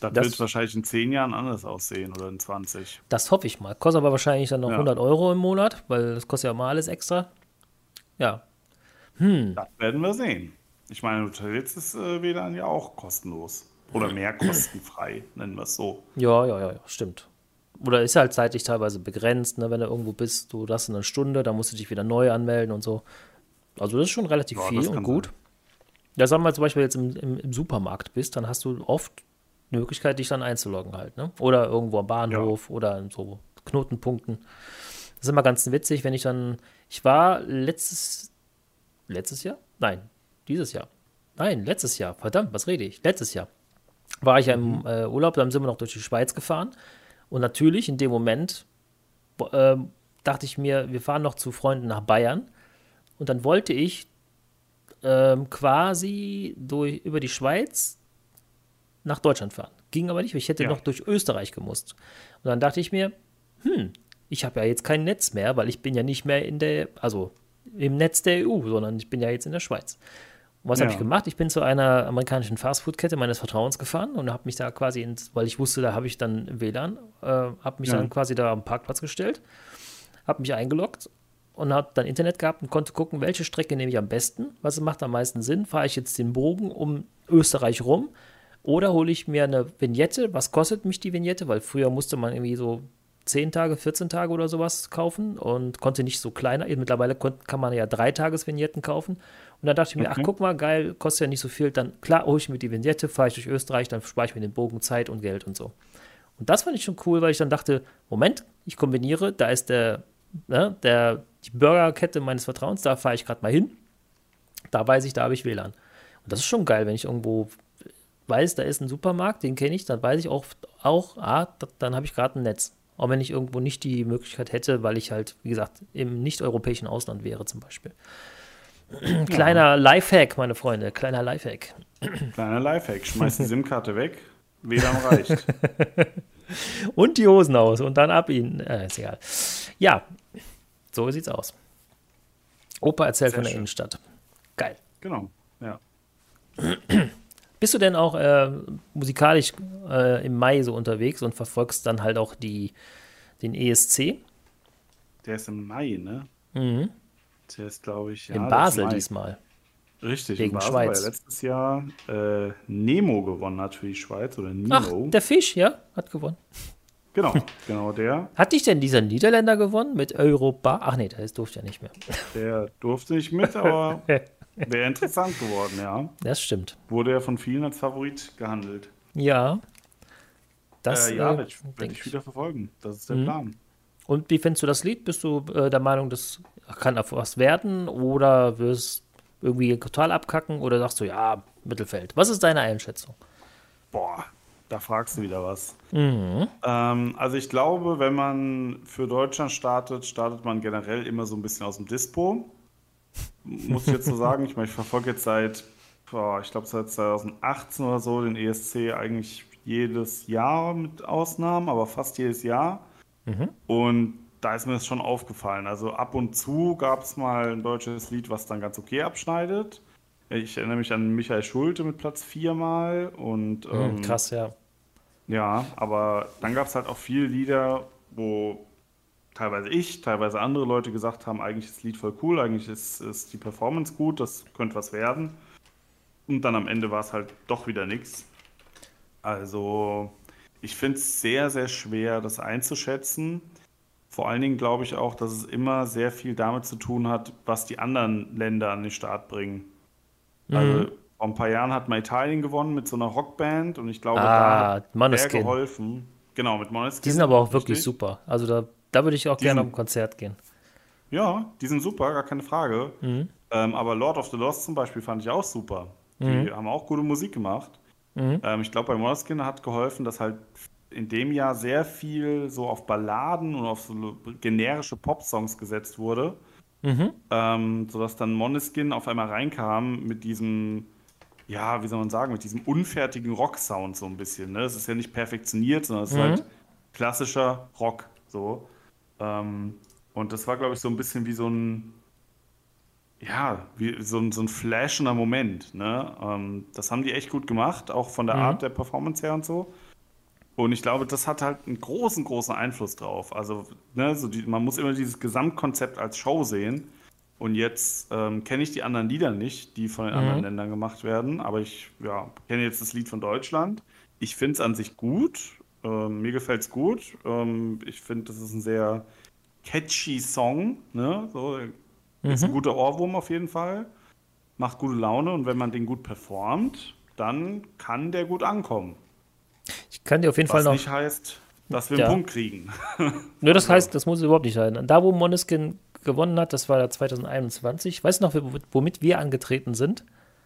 Das wird wahrscheinlich in 10 Jahren anders aussehen oder in 20.
Das hoffe ich mal. Kostet aber wahrscheinlich dann noch 100 Euro im Monat, weil das kostet ja mal alles extra. Ja.
Das werden wir sehen. Ich meine, jetzt ist WLAN ja auch kostenlos. Oder mehr kostenfrei, nennen wir es so.
Ja, stimmt. Oder ist halt zeitlich teilweise begrenzt, ne? Wenn du irgendwo bist, du hast eine Stunde, dann musst du dich wieder neu anmelden und so. Also das ist schon relativ viel und gut. Sein. Ja, sagen wir mal zum Beispiel jetzt im Supermarkt bist, dann hast du oft die Möglichkeit, dich dann einzuloggen halt, ne? Oder irgendwo am Bahnhof oder in so Knotenpunkten. Das ist immer ganz witzig, wenn ich war letztes Jahr? Nein, dieses Jahr. Nein, letztes Jahr. Verdammt, was rede ich? Letztes Jahr war ich ja im Urlaub, dann sind wir noch durch die Schweiz gefahren. Und natürlich in dem Moment dachte ich mir, wir fahren noch zu Freunden nach Bayern. Und dann wollte ich quasi über die Schweiz nach Deutschland fahren. Ging aber nicht, ich hätte noch durch Österreich gemusst. Und dann dachte ich mir, ich habe ja jetzt kein Netz mehr, weil ich bin ja nicht mehr im Netz der EU, sondern ich bin ja jetzt in der Schweiz. Und was habe ich gemacht? Ich bin zu einer amerikanischen Fastfood-Kette meines Vertrauens gefahren und habe mich da quasi, weil ich wusste, da habe ich dann WLAN, habe mich dann quasi da am Parkplatz gestellt, habe mich eingeloggt und habe dann Internet gehabt und konnte gucken, welche Strecke nehme ich am besten, was macht am meisten Sinn, fahre ich jetzt den Bogen um Österreich rum oder hole ich mir eine Vignette, was kostet mich die Vignette, weil früher musste man irgendwie so 10 Tage, 14 Tage oder sowas kaufen und konnte nicht so kleiner. Mittlerweile kann man ja 3-Tages-Vignetten kaufen. Und dann dachte ich mir, ach guck mal, geil, kostet ja nicht so viel. Dann klar, hole ich mir die Vignette, fahre ich durch Österreich, dann spare ich mir den Bogen Zeit und Geld und so. Und das fand ich schon cool, weil ich dann dachte, Moment, ich kombiniere, da ist die Burgerkette meines Vertrauens, da fahre ich gerade mal hin. Da weiß ich, da habe ich WLAN. Und das ist schon geil, wenn ich irgendwo weiß, da ist ein Supermarkt, den kenne ich, dann weiß ich dann habe ich gerade ein Netz. Auch wenn ich irgendwo nicht die Möglichkeit hätte, weil ich halt, wie gesagt, im nicht-europäischen Ausland wäre zum Beispiel. Kleiner Lifehack, meine Freunde, kleiner Lifehack.
Kleiner Lifehack, schmeiß die SIM-Karte weg, WLAN reicht.
Und die Hosen aus und dann ab ihnen. Ist egal. Ja, so sieht's aus. Opa erzählt von der Innenstadt. Geil.
Genau, ja.
Bist du denn auch musikalisch im Mai so unterwegs und verfolgst dann halt auch den ESC?
Der ist im Mai, ne?
Mhm.
Der ist, glaube ich,
in Basel diesmal.
Richtig,
wegen
in Basel,
Schweiz.
weil letztes Jahr Nemo gewonnen hat für die Schweiz oder Nemo.
Ach, der Fisch, ja, hat gewonnen.
Genau der.
Hat nicht denn dieser Niederländer gewonnen mit Europa? Ach nee, der durfte ja nicht mehr.
Der durfte nicht mit, aber wäre interessant geworden, ja.
Das stimmt.
Wurde ja von vielen als Favorit gehandelt.
Ja. Das
werde ich wieder verfolgen. Das ist der Plan.
Und wie findest du das Lied? Bist du der Meinung, das kann auf was werden oder wirst irgendwie total abkacken oder sagst du, ja, Mittelfeld? Was ist deine Einschätzung?
Boah, da fragst du wieder was. Also ich glaube, wenn man für Deutschland startet man generell immer so ein bisschen aus dem Dispo. Muss ich jetzt so sagen. Ich meine, ich verfolge jetzt seit 2018 oder so den ESC eigentlich jedes Jahr mit Ausnahmen, aber fast jedes Jahr. Und da ist mir das schon aufgefallen. Also ab und zu gab es mal ein deutsches Lied, was dann ganz okay abschneidet. Ich erinnere mich an Michael Schulte mit Platz 4 mal. Und,
krass, ja.
Ja, aber dann gab es halt auch viele Lieder, wo teilweise andere Leute gesagt haben, eigentlich ist das Lied voll cool, eigentlich ist die Performance gut, das könnte was werden. Und dann am Ende war es halt doch wieder nichts. Also ich finde es sehr, sehr schwer, das einzuschätzen. Vor allen Dingen glaube ich auch, dass es immer sehr viel damit zu tun hat, was die anderen Länder an den Start bringen. Also vor ein paar Jahren hat mal Italien gewonnen mit so einer Rockband und ich glaube, da hat sehr geholfen. Genau, mit Måneskin.
Die sind aber auch wirklich super. Also da würde ich auch gerne auf ein Konzert gehen.
Ja, die sind super, gar keine Frage. Aber Lord of the Lost zum Beispiel fand ich auch super. Die haben auch gute Musik gemacht. Ich glaube, bei Måneskin hat geholfen, dass halt in dem Jahr sehr viel so auf Balladen und auf so generische Pop-Songs gesetzt wurde. Sodass dann Måneskin auf einmal reinkam mit diesem, ja, wie soll man sagen, mit diesem unfertigen Rock-Sound so ein bisschen. Ne? Es ist ja nicht perfektioniert, sondern es ist halt klassischer Rock. So. Und das war, glaube ich, so ein bisschen wie so ein, ja, wie so ein flashender Moment. Ne? Das haben die echt gut gemacht, auch von der Art der Performance her und so. Und ich glaube, das hat halt einen großen, großen Einfluss drauf. Also, ne, man muss immer dieses Gesamtkonzept als Show sehen. Und jetzt kenne ich die anderen Lieder nicht, die von den anderen
Mhm.
Ländern gemacht werden. Aber ich kenne jetzt das Lied von Deutschland. Ich finde es an sich gut. Mir gefällt es gut. Ich finde, das ist ein sehr catchy Song. Ne? So, ist ein
Mhm.
guter Ohrwurm auf jeden Fall. Macht gute Laune. Und wenn man den gut performt, dann kann der gut ankommen.
Ich kann dir auf jeden Fall
Was
noch,
nicht heißt, dass wir einen
ja.
Punkt kriegen.
Nur das
Also
heißt, das muss überhaupt nicht sein. Da, wo Måneskin gewonnen hat, das war ja 2021. Weißt du noch, womit wir angetreten sind?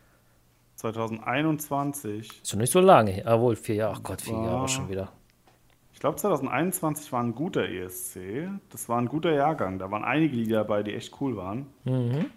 2021
Ist schon nicht so lange her. Ah, wohl 4 Jahre. Ach Gott, 4 Jahre schon
war,
wieder.
ich glaube 2021 war ein guter ESC. Das war ein guter Jahrgang. Da waren einige Lieder dabei, die echt cool waren.
Mhm.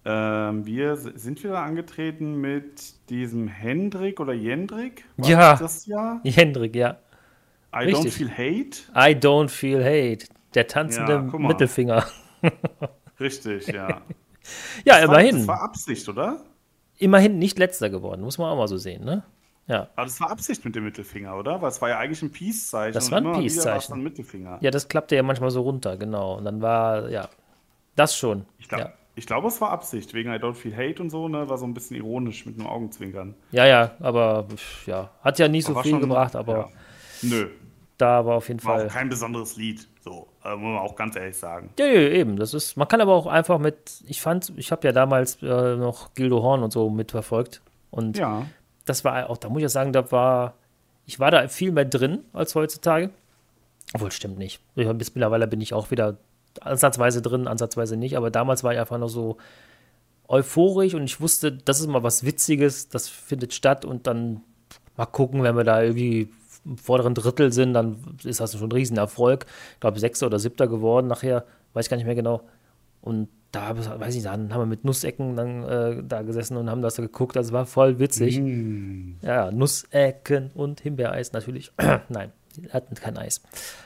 Sind wir da angetreten mit diesem Hendrik oder Jendrik? War das
Ja,
das Jahr?
Hendrik, ja.
I Don't
Richtig.
Feel Hate?
I don't feel hate. Der
Ja,
tanzende
guck mal.
Mittelfinger.
Richtig, ja.
Ja,
Das
immerhin.
war Absicht, oder?
Immerhin nicht letzter geworden, muss man auch mal so sehen, ne? Ja.
Aber das war Absicht mit dem Mittelfinger, oder? Weil es war ja eigentlich ein Peace-Zeichen
Das
und
war ein
immer mal wieder war es
Peace-Zeichen.
dann Mittelfinger.
Ja, das klappte ja manchmal so runter, genau. Und dann war, ja, das schon.
Ich glaube,
Ja.
ich glaube, es war Absicht, wegen I Don't Feel Hate und so, ne? War so ein bisschen ironisch mit einem Augenzwinkern.
Ja, ja, aber ja, hat ja nicht so
Aber war
viel
schon,
gebracht, aber
ja. Nö,
da war auf jeden
war auch
Fall.
kein besonderes Lied, so, muss man auch ganz ehrlich sagen.
Ja, ja, eben, das ist, man kann aber auch einfach mit, ich habe ja damals noch Gildo Horn und so mitverfolgt und
Ja,
das war auch, da muss ich ja sagen, ich war da viel mehr drin als heutzutage. Obwohl, stimmt nicht. Bis mittlerweile bin ich auch wieder ansatzweise drin, ansatzweise nicht, aber damals war ich einfach noch so euphorisch und ich wusste, das ist mal was Witziges, das findet statt und dann mal gucken, wenn wir da irgendwie im vorderen Drittel sind, dann ist das schon ein Riesenerfolg. Ich glaube, Sechster oder Siebter geworden nachher, weiß gar nicht mehr genau. Und da, weiß ich, dann haben wir mit Nussecken dann da gesessen und haben das so geguckt, das war voll witzig. Ja, Nussecken und Himbeereis natürlich. Nein, die hatten kein Eis.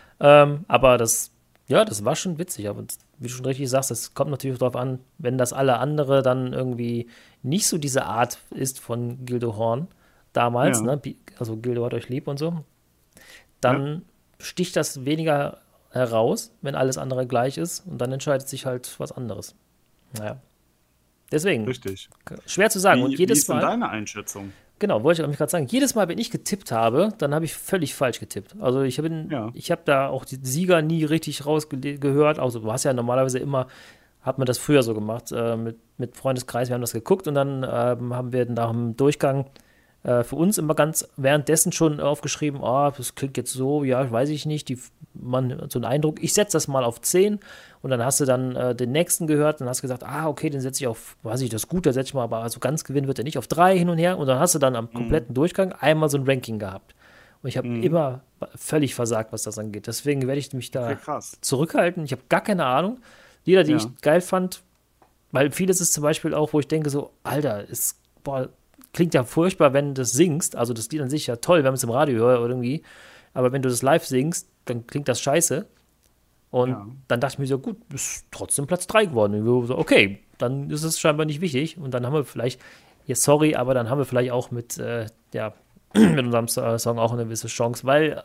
Aber das war schon witzig. Aber wie du schon richtig sagst, es kommt natürlich darauf an, wenn das alle andere dann irgendwie nicht so diese Art ist von Gildo Horn damals,
ja,
ne? Also Gildo hat euch lieb und so,
ja,
dann sticht das weniger heraus, wenn alles andere gleich ist und dann entscheidet sich halt was anderes. Naja, deswegen,
richtig.
schwer zu sagen. Und
Wie
jedes
ist denn
Mal,
deine Einschätzung?
genau, wollte ich auch gerade sagen, jedes Mal, wenn ich getippt habe, dann habe ich völlig falsch getippt. Also
Ja,
ich habe da auch die Sieger nie richtig rausgehört. Also du hast ja normalerweise immer, hat man das früher so gemacht, mit Freundeskreis, wir haben das geguckt und dann haben wir nach dem Durchgang für uns immer ganz währenddessen schon aufgeschrieben, oh, das klingt jetzt so, ja, weiß ich nicht, man so einen Eindruck, ich setze das mal auf 10 und dann hast du dann den nächsten gehört und hast gesagt, okay, den setze ich auf, weiß ich, das ist gut, da setze ich mal, aber so ganz gewinnen wird er nicht, auf 3 hin und her und dann hast du dann am kompletten Durchgang einmal so ein Ranking gehabt. Und ich habe immer völlig versagt, was das angeht. Deswegen werde ich mich
okay,
da
krass.
zurückhalten. Ich habe gar keine Ahnung. Lieder, die
Ja,
ich geil fand, weil vieles ist zum Beispiel auch, wo ich denke so, Alter, boah, klingt ja furchtbar, wenn du das singst. Also das Lied an sich ja toll, wenn man es im Radio hört oder irgendwie. Aber wenn du das live singst, dann klingt das scheiße. Und
ja,
dann dachte ich mir so, gut, ist trotzdem Platz 3 geworden. Und wir so, okay, dann ist es scheinbar nicht wichtig. Und dann haben wir vielleicht, ja, sorry, aber dann haben wir vielleicht auch ja, mit unserem Song auch eine gewisse Chance, weil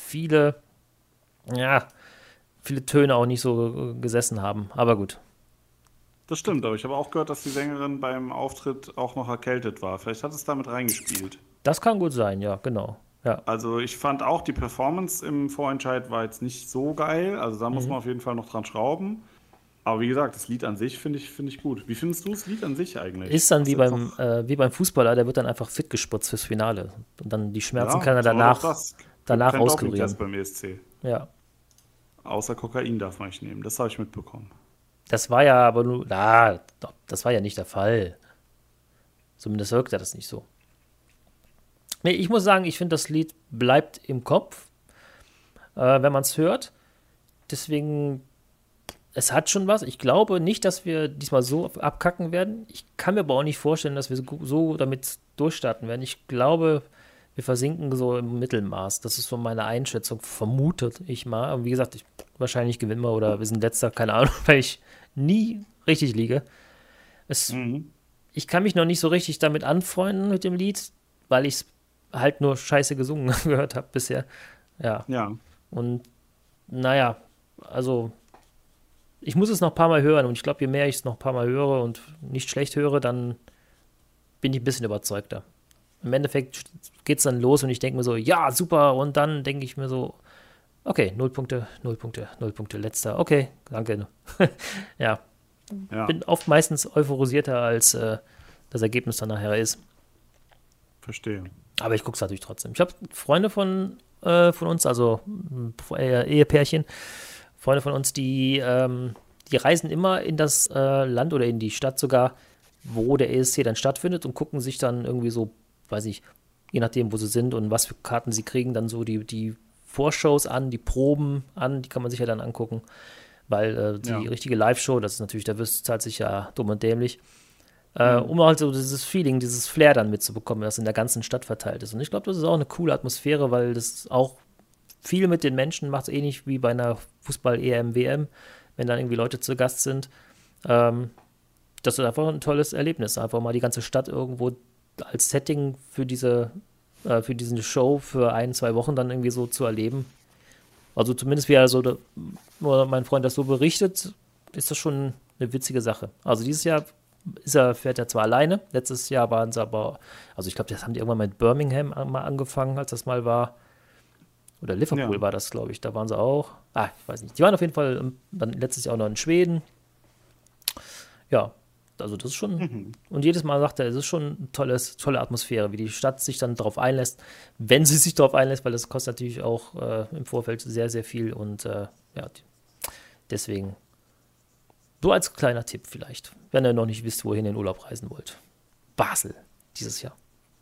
ja, viele Töne auch nicht so gesessen haben. Aber gut,
das stimmt, aber ich habe auch gehört, dass die Sängerin beim Auftritt auch noch erkältet war. Vielleicht hat es damit reingespielt.
das kann gut sein, ja, genau. Ja.
Also ich fand auch, die Performance im Vorentscheid war jetzt nicht so geil. Also da muss man auf jeden Fall noch dran schrauben. Aber wie gesagt, das Lied an sich finde ich gut. Wie findest du das Lied an sich eigentlich?
Ist dann
Hast du jetzt noch,
wie beim Fußballer, der wird dann einfach fit gespritzt fürs Finale. Und dann die Schmerzen kann er
aber doch
danach,
das.
danach
Kein
auskurieren.
Dopingtest beim ESC.
Ja.
Außer Kokain darf man nicht nehmen. Das habe ich mitbekommen.
Das war ja aber nur, das war ja nicht der Fall. Zumindest wirkte das nicht so. Nee, ich muss sagen, ich finde, das Lied bleibt im Kopf, wenn man es hört. Deswegen, es hat schon was. Ich glaube nicht, dass wir diesmal so abkacken werden. Ich kann mir aber auch nicht vorstellen, dass wir so damit durchstarten werden. Ich glaube, wir versinken so im Mittelmaß. Das ist so meine Einschätzung, vermutet ich mal. Und wie gesagt, wahrscheinlich gewinnen wir oder wir sind letzter, keine Ahnung, weil ich nie richtig liege. Ich kann mich noch nicht so richtig damit anfreunden mit dem Lied, weil ich es halt nur scheiße gesungen gehört habe bisher. Ja.
Ja.
Und naja, also ich muss es noch ein paar Mal hören und ich glaube, je mehr ich es noch ein paar Mal höre und nicht schlecht höre, dann bin ich ein bisschen überzeugter. Im Endeffekt geht es dann los und ich denke mir so, ja, super, und dann denke ich mir so, okay, 0 Punkte, 0 Punkte, 0 Punkte, letzter, okay, danke. Ja,
Ja,
bin oft meistens euphorisierter, als das Ergebnis dann nachher ist.
verstehe.
Aber ich gucke es natürlich trotzdem. Ich habe Freunde von uns, also Ehepärchen, Freunde von uns, die reisen immer in das Land oder in die Stadt sogar, wo der ESC dann stattfindet und gucken sich dann irgendwie so, weiß ich, je nachdem, wo sie sind und was für Karten sie kriegen, dann so die Vorshows an, die Proben an, die kann man sich ja dann angucken, weil die richtige Live-Show, das ist natürlich, da zahlt sich ja dumm und dämlich, um halt so dieses Feeling, dieses Flair dann mitzubekommen, das in der ganzen Stadt verteilt ist. Und ich glaube, das ist auch eine coole Atmosphäre, weil das auch viel mit den Menschen macht, ähnlich wie bei einer Fußball-EM, WM, wenn dann irgendwie Leute zu Gast sind. Das ist einfach ein tolles Erlebnis, einfach mal die ganze Stadt irgendwo als Setting für diese Show für 1, 2 Wochen dann irgendwie so zu erleben. Also zumindest wie mein Freund das so berichtet, ist das schon eine witzige Sache. Also dieses Jahr fährt er zwar alleine, letztes Jahr waren sie aber, also ich glaube, das haben die irgendwann mit Birmingham mal angefangen, als das mal war. Oder Liverpool war das, glaube ich, da waren sie auch. Ich weiß nicht. Die waren auf jeden Fall dann letztes Jahr auch noch in Schweden. Ja, also das ist schon, und jedes Mal sagt er, es ist schon eine tolle Atmosphäre, wie die Stadt sich dann darauf einlässt, wenn sie sich darauf einlässt, weil das kostet natürlich auch im Vorfeld sehr, sehr viel und ja, deswegen so als kleiner Tipp vielleicht, wenn ihr noch nicht wisst, wohin ihr in den Urlaub reisen wollt. Basel dieses Jahr.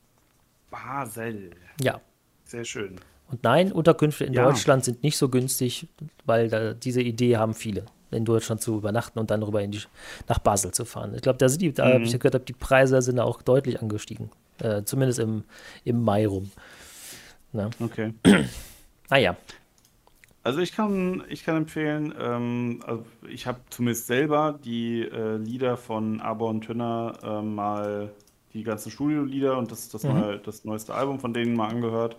Basel.
Ja.
Sehr schön.
Und nein, Unterkünfte in Deutschland sind nicht so günstig, weil diese Idee haben viele, in Deutschland zu übernachten und dann rüber nach Basel zu fahren. Ich glaube, da habe ich gehört, die Preise sind auch deutlich angestiegen. Zumindest im Mai rum. Na?
Okay.
Ja.
Also ich kann empfehlen, also ich habe zumindest selber die Lieder von Aber und Tönner mal, die ganzen Studiolieder und das neueste Album von denen mal angehört.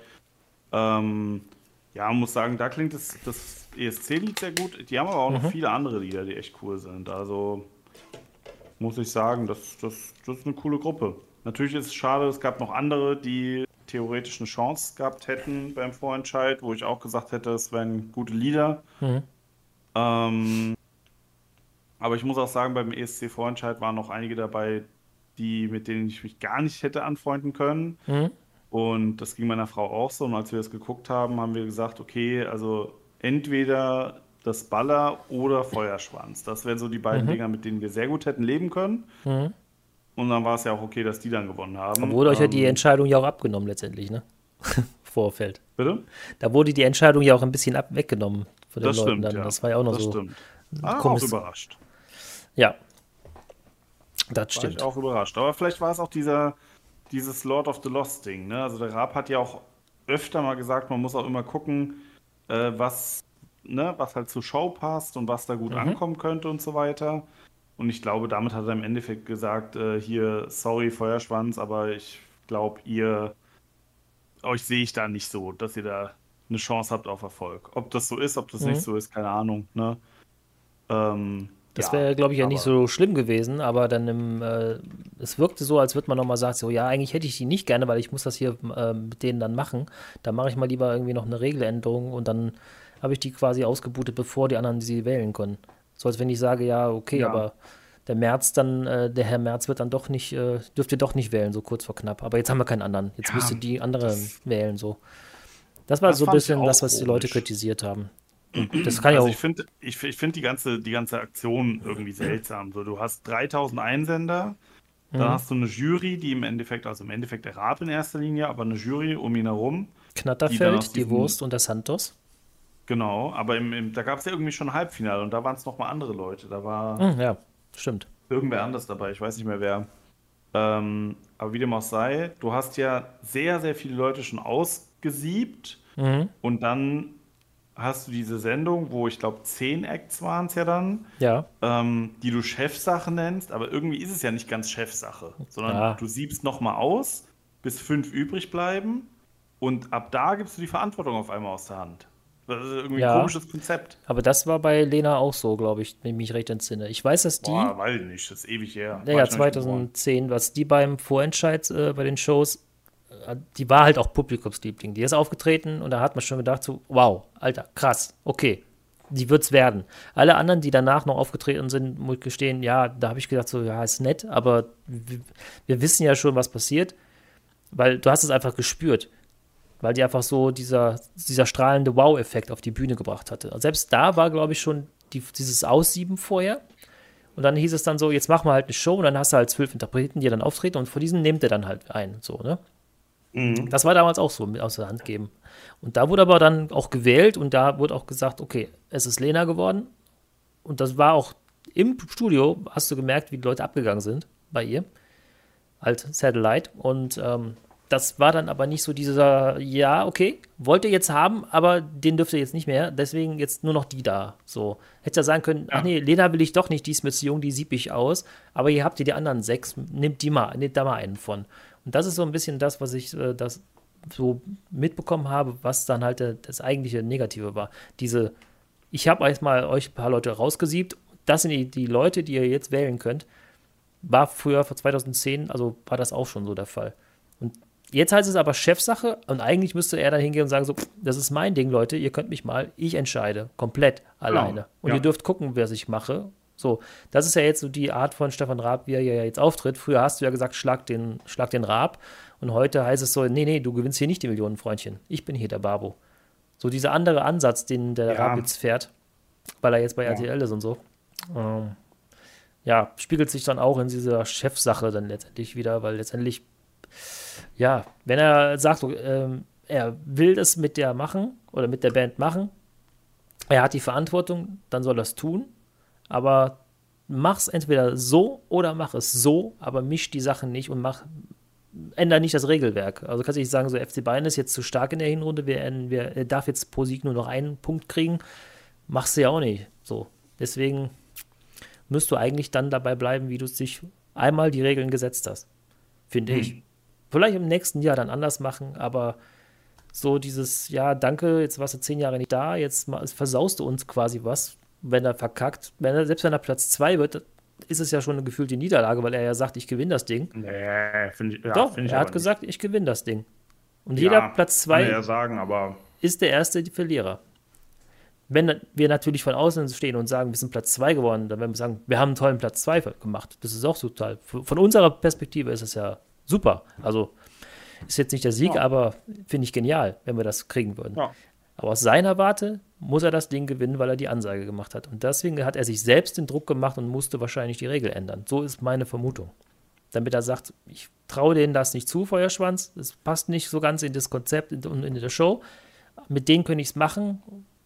Ja, muss sagen, da klingt das ESC-Lied sehr gut. Die haben aber auch noch viele andere Lieder, die echt cool sind. Also muss ich sagen, das ist eine coole Gruppe. Natürlich ist es schade, es gab noch andere, die theoretisch eine Chance gehabt hätten beim Vorentscheid, wo ich auch gesagt hätte, es wären gute Lieder. Aber ich muss auch sagen, beim ESC-Vorentscheid waren noch einige dabei, mit denen ich mich gar nicht hätte anfreunden können. Und das ging meiner Frau auch so. Und als wir das geguckt haben, haben wir gesagt, okay, also entweder das Baller oder Feuerschwanz. Das wären so die beiden Dinger, mit denen wir sehr gut hätten leben können. Und dann war es ja auch okay, dass die dann gewonnen haben.
Da wurde euch ja die Entscheidung ja auch abgenommen letztendlich, ne? Vorfeld.
Bitte?
Da wurde die Entscheidung ja auch ein bisschen weggenommen von den
Das
Leuten
stimmt,
dann.
ja.
Das war ja auch noch
Das
so.
stimmt. Auch überrascht.
Ja, das
War ich
stimmt.
auch überrascht. Aber vielleicht war es auch dieses Lord of the Lost Ding, ne? Also der Raab hat ja auch öfter mal gesagt, man muss auch immer gucken, was halt zur Show passt und was da gut ankommen könnte und so weiter. Und ich glaube, damit hat er im Endeffekt gesagt, hier, sorry, Feuerschwanz, aber ich glaube, euch sehe ich da nicht so, dass ihr da eine Chance habt auf Erfolg. Ob das so ist, ob das nicht so ist, keine Ahnung, ne?
Das wäre, glaube ich, ja nicht so schlimm gewesen, aber dann es wirkte so, als würde man nochmal sagen, so, ja, eigentlich hätte ich die nicht gerne, weil ich muss das hier mit denen dann machen. Da mache ich mal lieber irgendwie noch eine Regeländerung und dann habe ich die quasi ausgebootet, bevor die anderen sie wählen können. So als wenn ich sage, ja, okay, aber der Herr Merz wird dann doch nicht, dürft ihr doch nicht wählen, so kurz vor knapp. Aber jetzt haben wir keinen anderen. Jetzt müsst ihr die anderen wählen, so. Das war so ein bisschen das, was die Leute kritisiert haben. Das kann
Also
ja auch.
ich find die ganze Aktion irgendwie seltsam. So, du hast 3000 Einsender, dann hast du eine Jury, die im Endeffekt der Raab in erster Linie, aber eine Jury um ihn herum.
Knatterfeld, die Wurst und der Santos.
Genau, aber da gab es ja irgendwie schon ein Halbfinale und da waren es nochmal andere Leute. Da war
Ja, stimmt.
irgendwer anders dabei, ich weiß nicht mehr wer. Aber wie dem auch sei, du hast ja sehr, sehr viele Leute schon ausgesiebt und dann hast du diese Sendung, wo ich glaube 10 Acts waren es ja dann,
Ja.
die du Chefsache nennst, aber irgendwie ist es ja nicht ganz Chefsache, sondern du siebst nochmal aus, bis 5 übrig bleiben Und ab da gibst du die Verantwortung auf einmal aus der Hand. Das ist irgendwie ein komisches Konzept.
Aber das war bei Lena auch so, glaube ich, wenn ich mich recht entsinne. Ich weiß, dass die.
Boah, weiß ich nicht, das ist ewig her.
Ja, 2010, was die beim Vorentscheid bei den Shows, die war halt auch Publikumsliebling. Die ist aufgetreten und da hat man schon gedacht, so, wow, Alter, krass, okay, die wird's werden. Alle anderen, die danach noch aufgetreten sind, muss ich gestehen, ja, da habe ich gedacht, so, ja, ist nett, aber wir wissen ja schon, was passiert, weil du hast es einfach gespürt. Weil die einfach so dieser strahlende Wow-Effekt auf die Bühne gebracht hatte. Und selbst da war, glaube ich, schon dieses Aussieben vorher. Und dann hieß es dann so, jetzt machen wir halt eine Show und dann hast du halt 12 Interpreten, die dann auftreten und vor diesen nehmt ihr dann halt ein. So, ne? Mhm. Das war damals auch so, mit aus der Hand geben. Und da wurde aber dann auch gewählt und da wurde auch gesagt, okay, es ist Lena geworden. Und das war auch im Studio, hast du gemerkt, wie die Leute abgegangen sind bei ihr. Halt Satellite. Und das war dann aber nicht so dieser, ja, okay, wollt ihr jetzt haben, aber den dürft ihr jetzt nicht mehr, deswegen jetzt nur noch die da. So. Hätte ja sagen können, ach nee, Lena will ich doch nicht, die ist mir zu jung, die sieb ich aus, aber ihr habt ihr die anderen 6, nehmt da mal einen von. Und das ist so ein bisschen das, was ich das so mitbekommen habe, was dann halt das eigentliche Negative war. Ich habe erstmal euch ein paar Leute rausgesiebt, das sind die Leute, die ihr jetzt wählen könnt, war früher, vor 2010, also war das auch schon so der Fall. Und jetzt heißt es aber Chefsache und eigentlich müsste er dann hingehen und sagen so, das ist mein Ding, Leute, ihr könnt mich mal, ich entscheide, komplett alleine. Genau. Und ihr dürft gucken, was ich mache. So, das ist ja jetzt so die Art von Stefan Raab, wie er ja jetzt auftritt. Früher hast du ja gesagt, schlag den Raab. Und heute heißt es so, nee, du gewinnst hier nicht die Millionen, Freundchen. Ich bin hier der Babo. So dieser andere Ansatz, den der Raab jetzt fährt, weil er jetzt bei RTL ist und so. Spiegelt sich dann auch in dieser Chefsache dann letztendlich wieder, weil letztendlich ja, wenn er sagt, er will das mit der machen oder mit der Band machen, er hat die Verantwortung, dann soll er es tun, aber mach's entweder so oder mach es so, aber misch die Sachen nicht und ändere nicht das Regelwerk. Also kannst du nicht sagen, so FC Bayern ist jetzt zu stark in der Hinrunde, er darf jetzt pro Sieg nur noch einen Punkt kriegen, machst du ja auch nicht. So, deswegen müsst du eigentlich dann dabei bleiben, wie du sich einmal die Regeln gesetzt hast, finde ich. Vielleicht im nächsten Jahr dann anders machen, aber so dieses, ja, danke, jetzt warst du 10 Jahre nicht da, jetzt versaust du uns quasi was, wenn er verkackt. Selbst wenn er Platz 2 wird, ist es ja schon eine gefühlte Niederlage, weil er ja sagt, ich gewinne das Ding.
Nee, finde ich. Ja,
doch, er hat gesagt, ich gewinne das Ding. Und jeder Platz 2 ist der erste Verlierer. Wenn wir natürlich von außen stehen und sagen, wir sind Platz 2 geworden, dann werden wir sagen, wir haben einen tollen Platz 2 gemacht. Das ist auch total. Von unserer Perspektive ist es ja super. Also ist jetzt nicht der Sieg, aber finde ich genial, wenn wir das kriegen würden. Ja. Aber aus seiner Warte muss er das Ding gewinnen, weil er die Ansage gemacht hat. Und deswegen hat er sich selbst den Druck gemacht und musste wahrscheinlich die Regel ändern. So ist meine Vermutung. Damit er sagt, ich traue denen das nicht zu, Feuerschwanz. Das passt nicht so ganz in das Konzept und in der Show. Mit denen könnte ich es machen.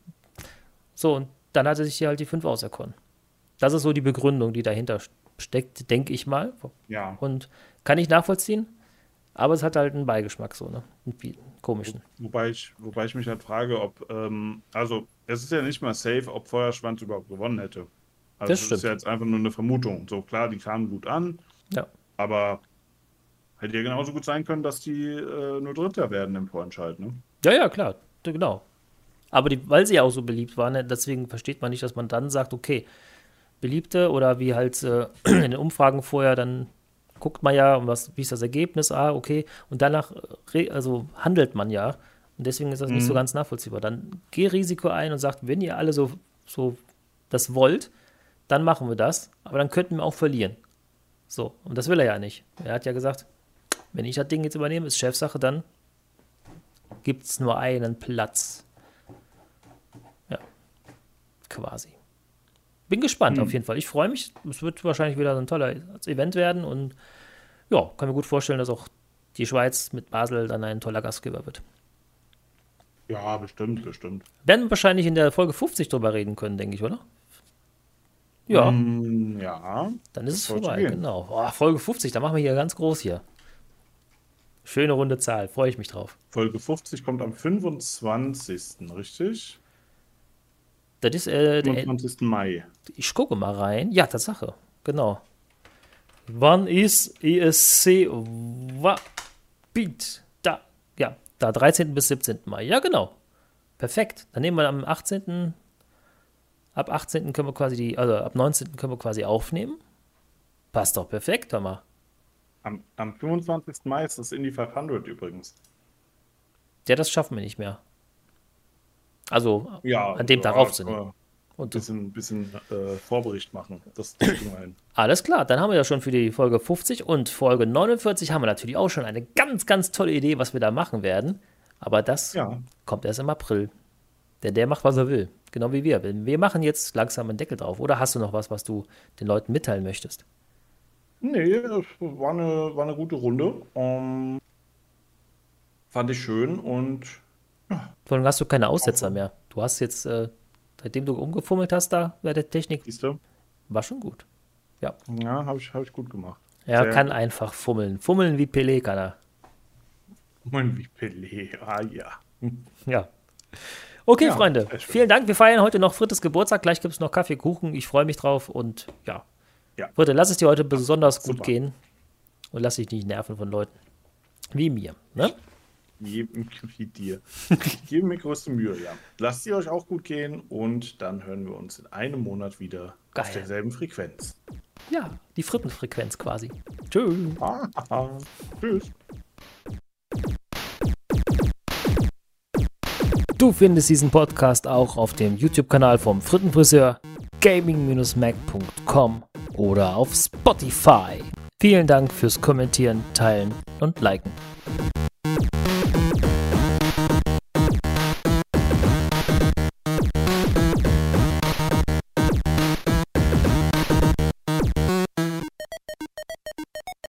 So, und dann hat er sich hier halt die 5 auserkoren. Das ist so die Begründung, die dahinter steckt, denke ich mal.
Ja.
Und kann ich nachvollziehen, aber es hat halt einen Beigeschmack, so, ne? Einen komischen.
Wobei ich mich halt frage, ob, also es ist ja nicht mal safe, ob Feuerschwanz überhaupt gewonnen hätte. Also das ist ja jetzt einfach nur eine Vermutung. So klar, die kamen gut an, aber hätte ja genauso gut sein können, dass die nur Dritter werden im Vorentscheid, ne?
Ja, klar, genau. Aber weil sie ja auch so beliebt waren, ne, deswegen versteht man nicht, dass man dann sagt, okay, Beliebte oder wie halt in den Umfragen vorher, dann guckt man ja, wie ist das Ergebnis, okay, und danach handelt man ja. Und deswegen ist das nicht so ganz nachvollziehbar. Dann geh Risiko ein und sagt, wenn ihr alle so das wollt, dann machen wir das, aber dann könnten wir auch verlieren. So, und das will er ja nicht. Er hat ja gesagt, wenn ich das Ding jetzt übernehme, ist Chefsache, dann gibt es nur einen Platz. Ja, quasi. Bin gespannt auf jeden Fall. Ich freue mich. Es wird wahrscheinlich wieder so ein toller Event werden und ja, kann mir gut vorstellen, dass auch die Schweiz mit Basel dann ein toller Gastgeber wird.
Ja, bestimmt.
Werden wir wahrscheinlich in der Folge 50 drüber reden können, denke ich, oder? Ja.
Ja.
Dann ist es vorbei, genau. Oh, Folge 50, da machen wir hier ganz groß hier. Schöne runde Zahl, freue ich mich drauf.
Folge 50 kommt am 25. richtig?
Das ist
25. Mai.
Ich gucke mal rein. Ja, Tatsache. Genau. Wann ist ESC Beat? Da. Ja, Da 13. bis 17. Mai. Ja, genau. Perfekt. Dann nehmen wir am 18. Ab 18. können wir quasi ab 19. können wir quasi aufnehmen. Passt doch perfekt, hör mal.
Am 25. Mai ist das Indie 500 übrigens.
Ja, das schaffen wir nicht mehr. Also an dem Tag aufzunehmen.
Und ein bisschen Vorbericht machen. Das kriegen wir hin.
Alles klar, dann haben wir ja schon für die Folge 50 und Folge 49 haben wir natürlich auch schon eine ganz, ganz tolle Idee, was wir da machen werden. Aber das kommt erst im April. Denn der macht, was er will. Genau wie wir. Wir machen jetzt langsam einen Deckel drauf. Oder hast du noch was du den Leuten mitteilen möchtest?
Nee, das war eine gute Runde. Fand ich schön und
ja. Vor allem hast du keine Aussetzer mehr. Du hast jetzt, seitdem du umgefummelt hast da bei der Technik, war schon gut. Ja,
habe ich gut gemacht.
Er kann einfach fummeln. Fummeln wie Pelé kann er.
Fummeln wie Pelé, ja.
Ja. Okay, Freunde, vielen Dank. Wir feiern heute noch Frittes Geburtstag. Gleich gibt es noch Kaffee, Kuchen. Ich freue mich drauf und ja. Fritte, lass es dir heute besonders gut gehen und lass dich nicht nerven von Leuten wie mir, ne?
Wie dir. Ich gebe mir größte Mühe, ja. Lasst sie euch auch gut gehen und dann hören wir uns in einem Monat wieder auf derselben Frequenz.
Ja, die Frittenfrequenz quasi. Tschüss.
Tschüss.
Du findest diesen Podcast auch auf dem YouTube-Kanal vom Frittenfriseur, gaming-mac.com oder auf Spotify. Vielen Dank fürs Kommentieren, Teilen und Liken.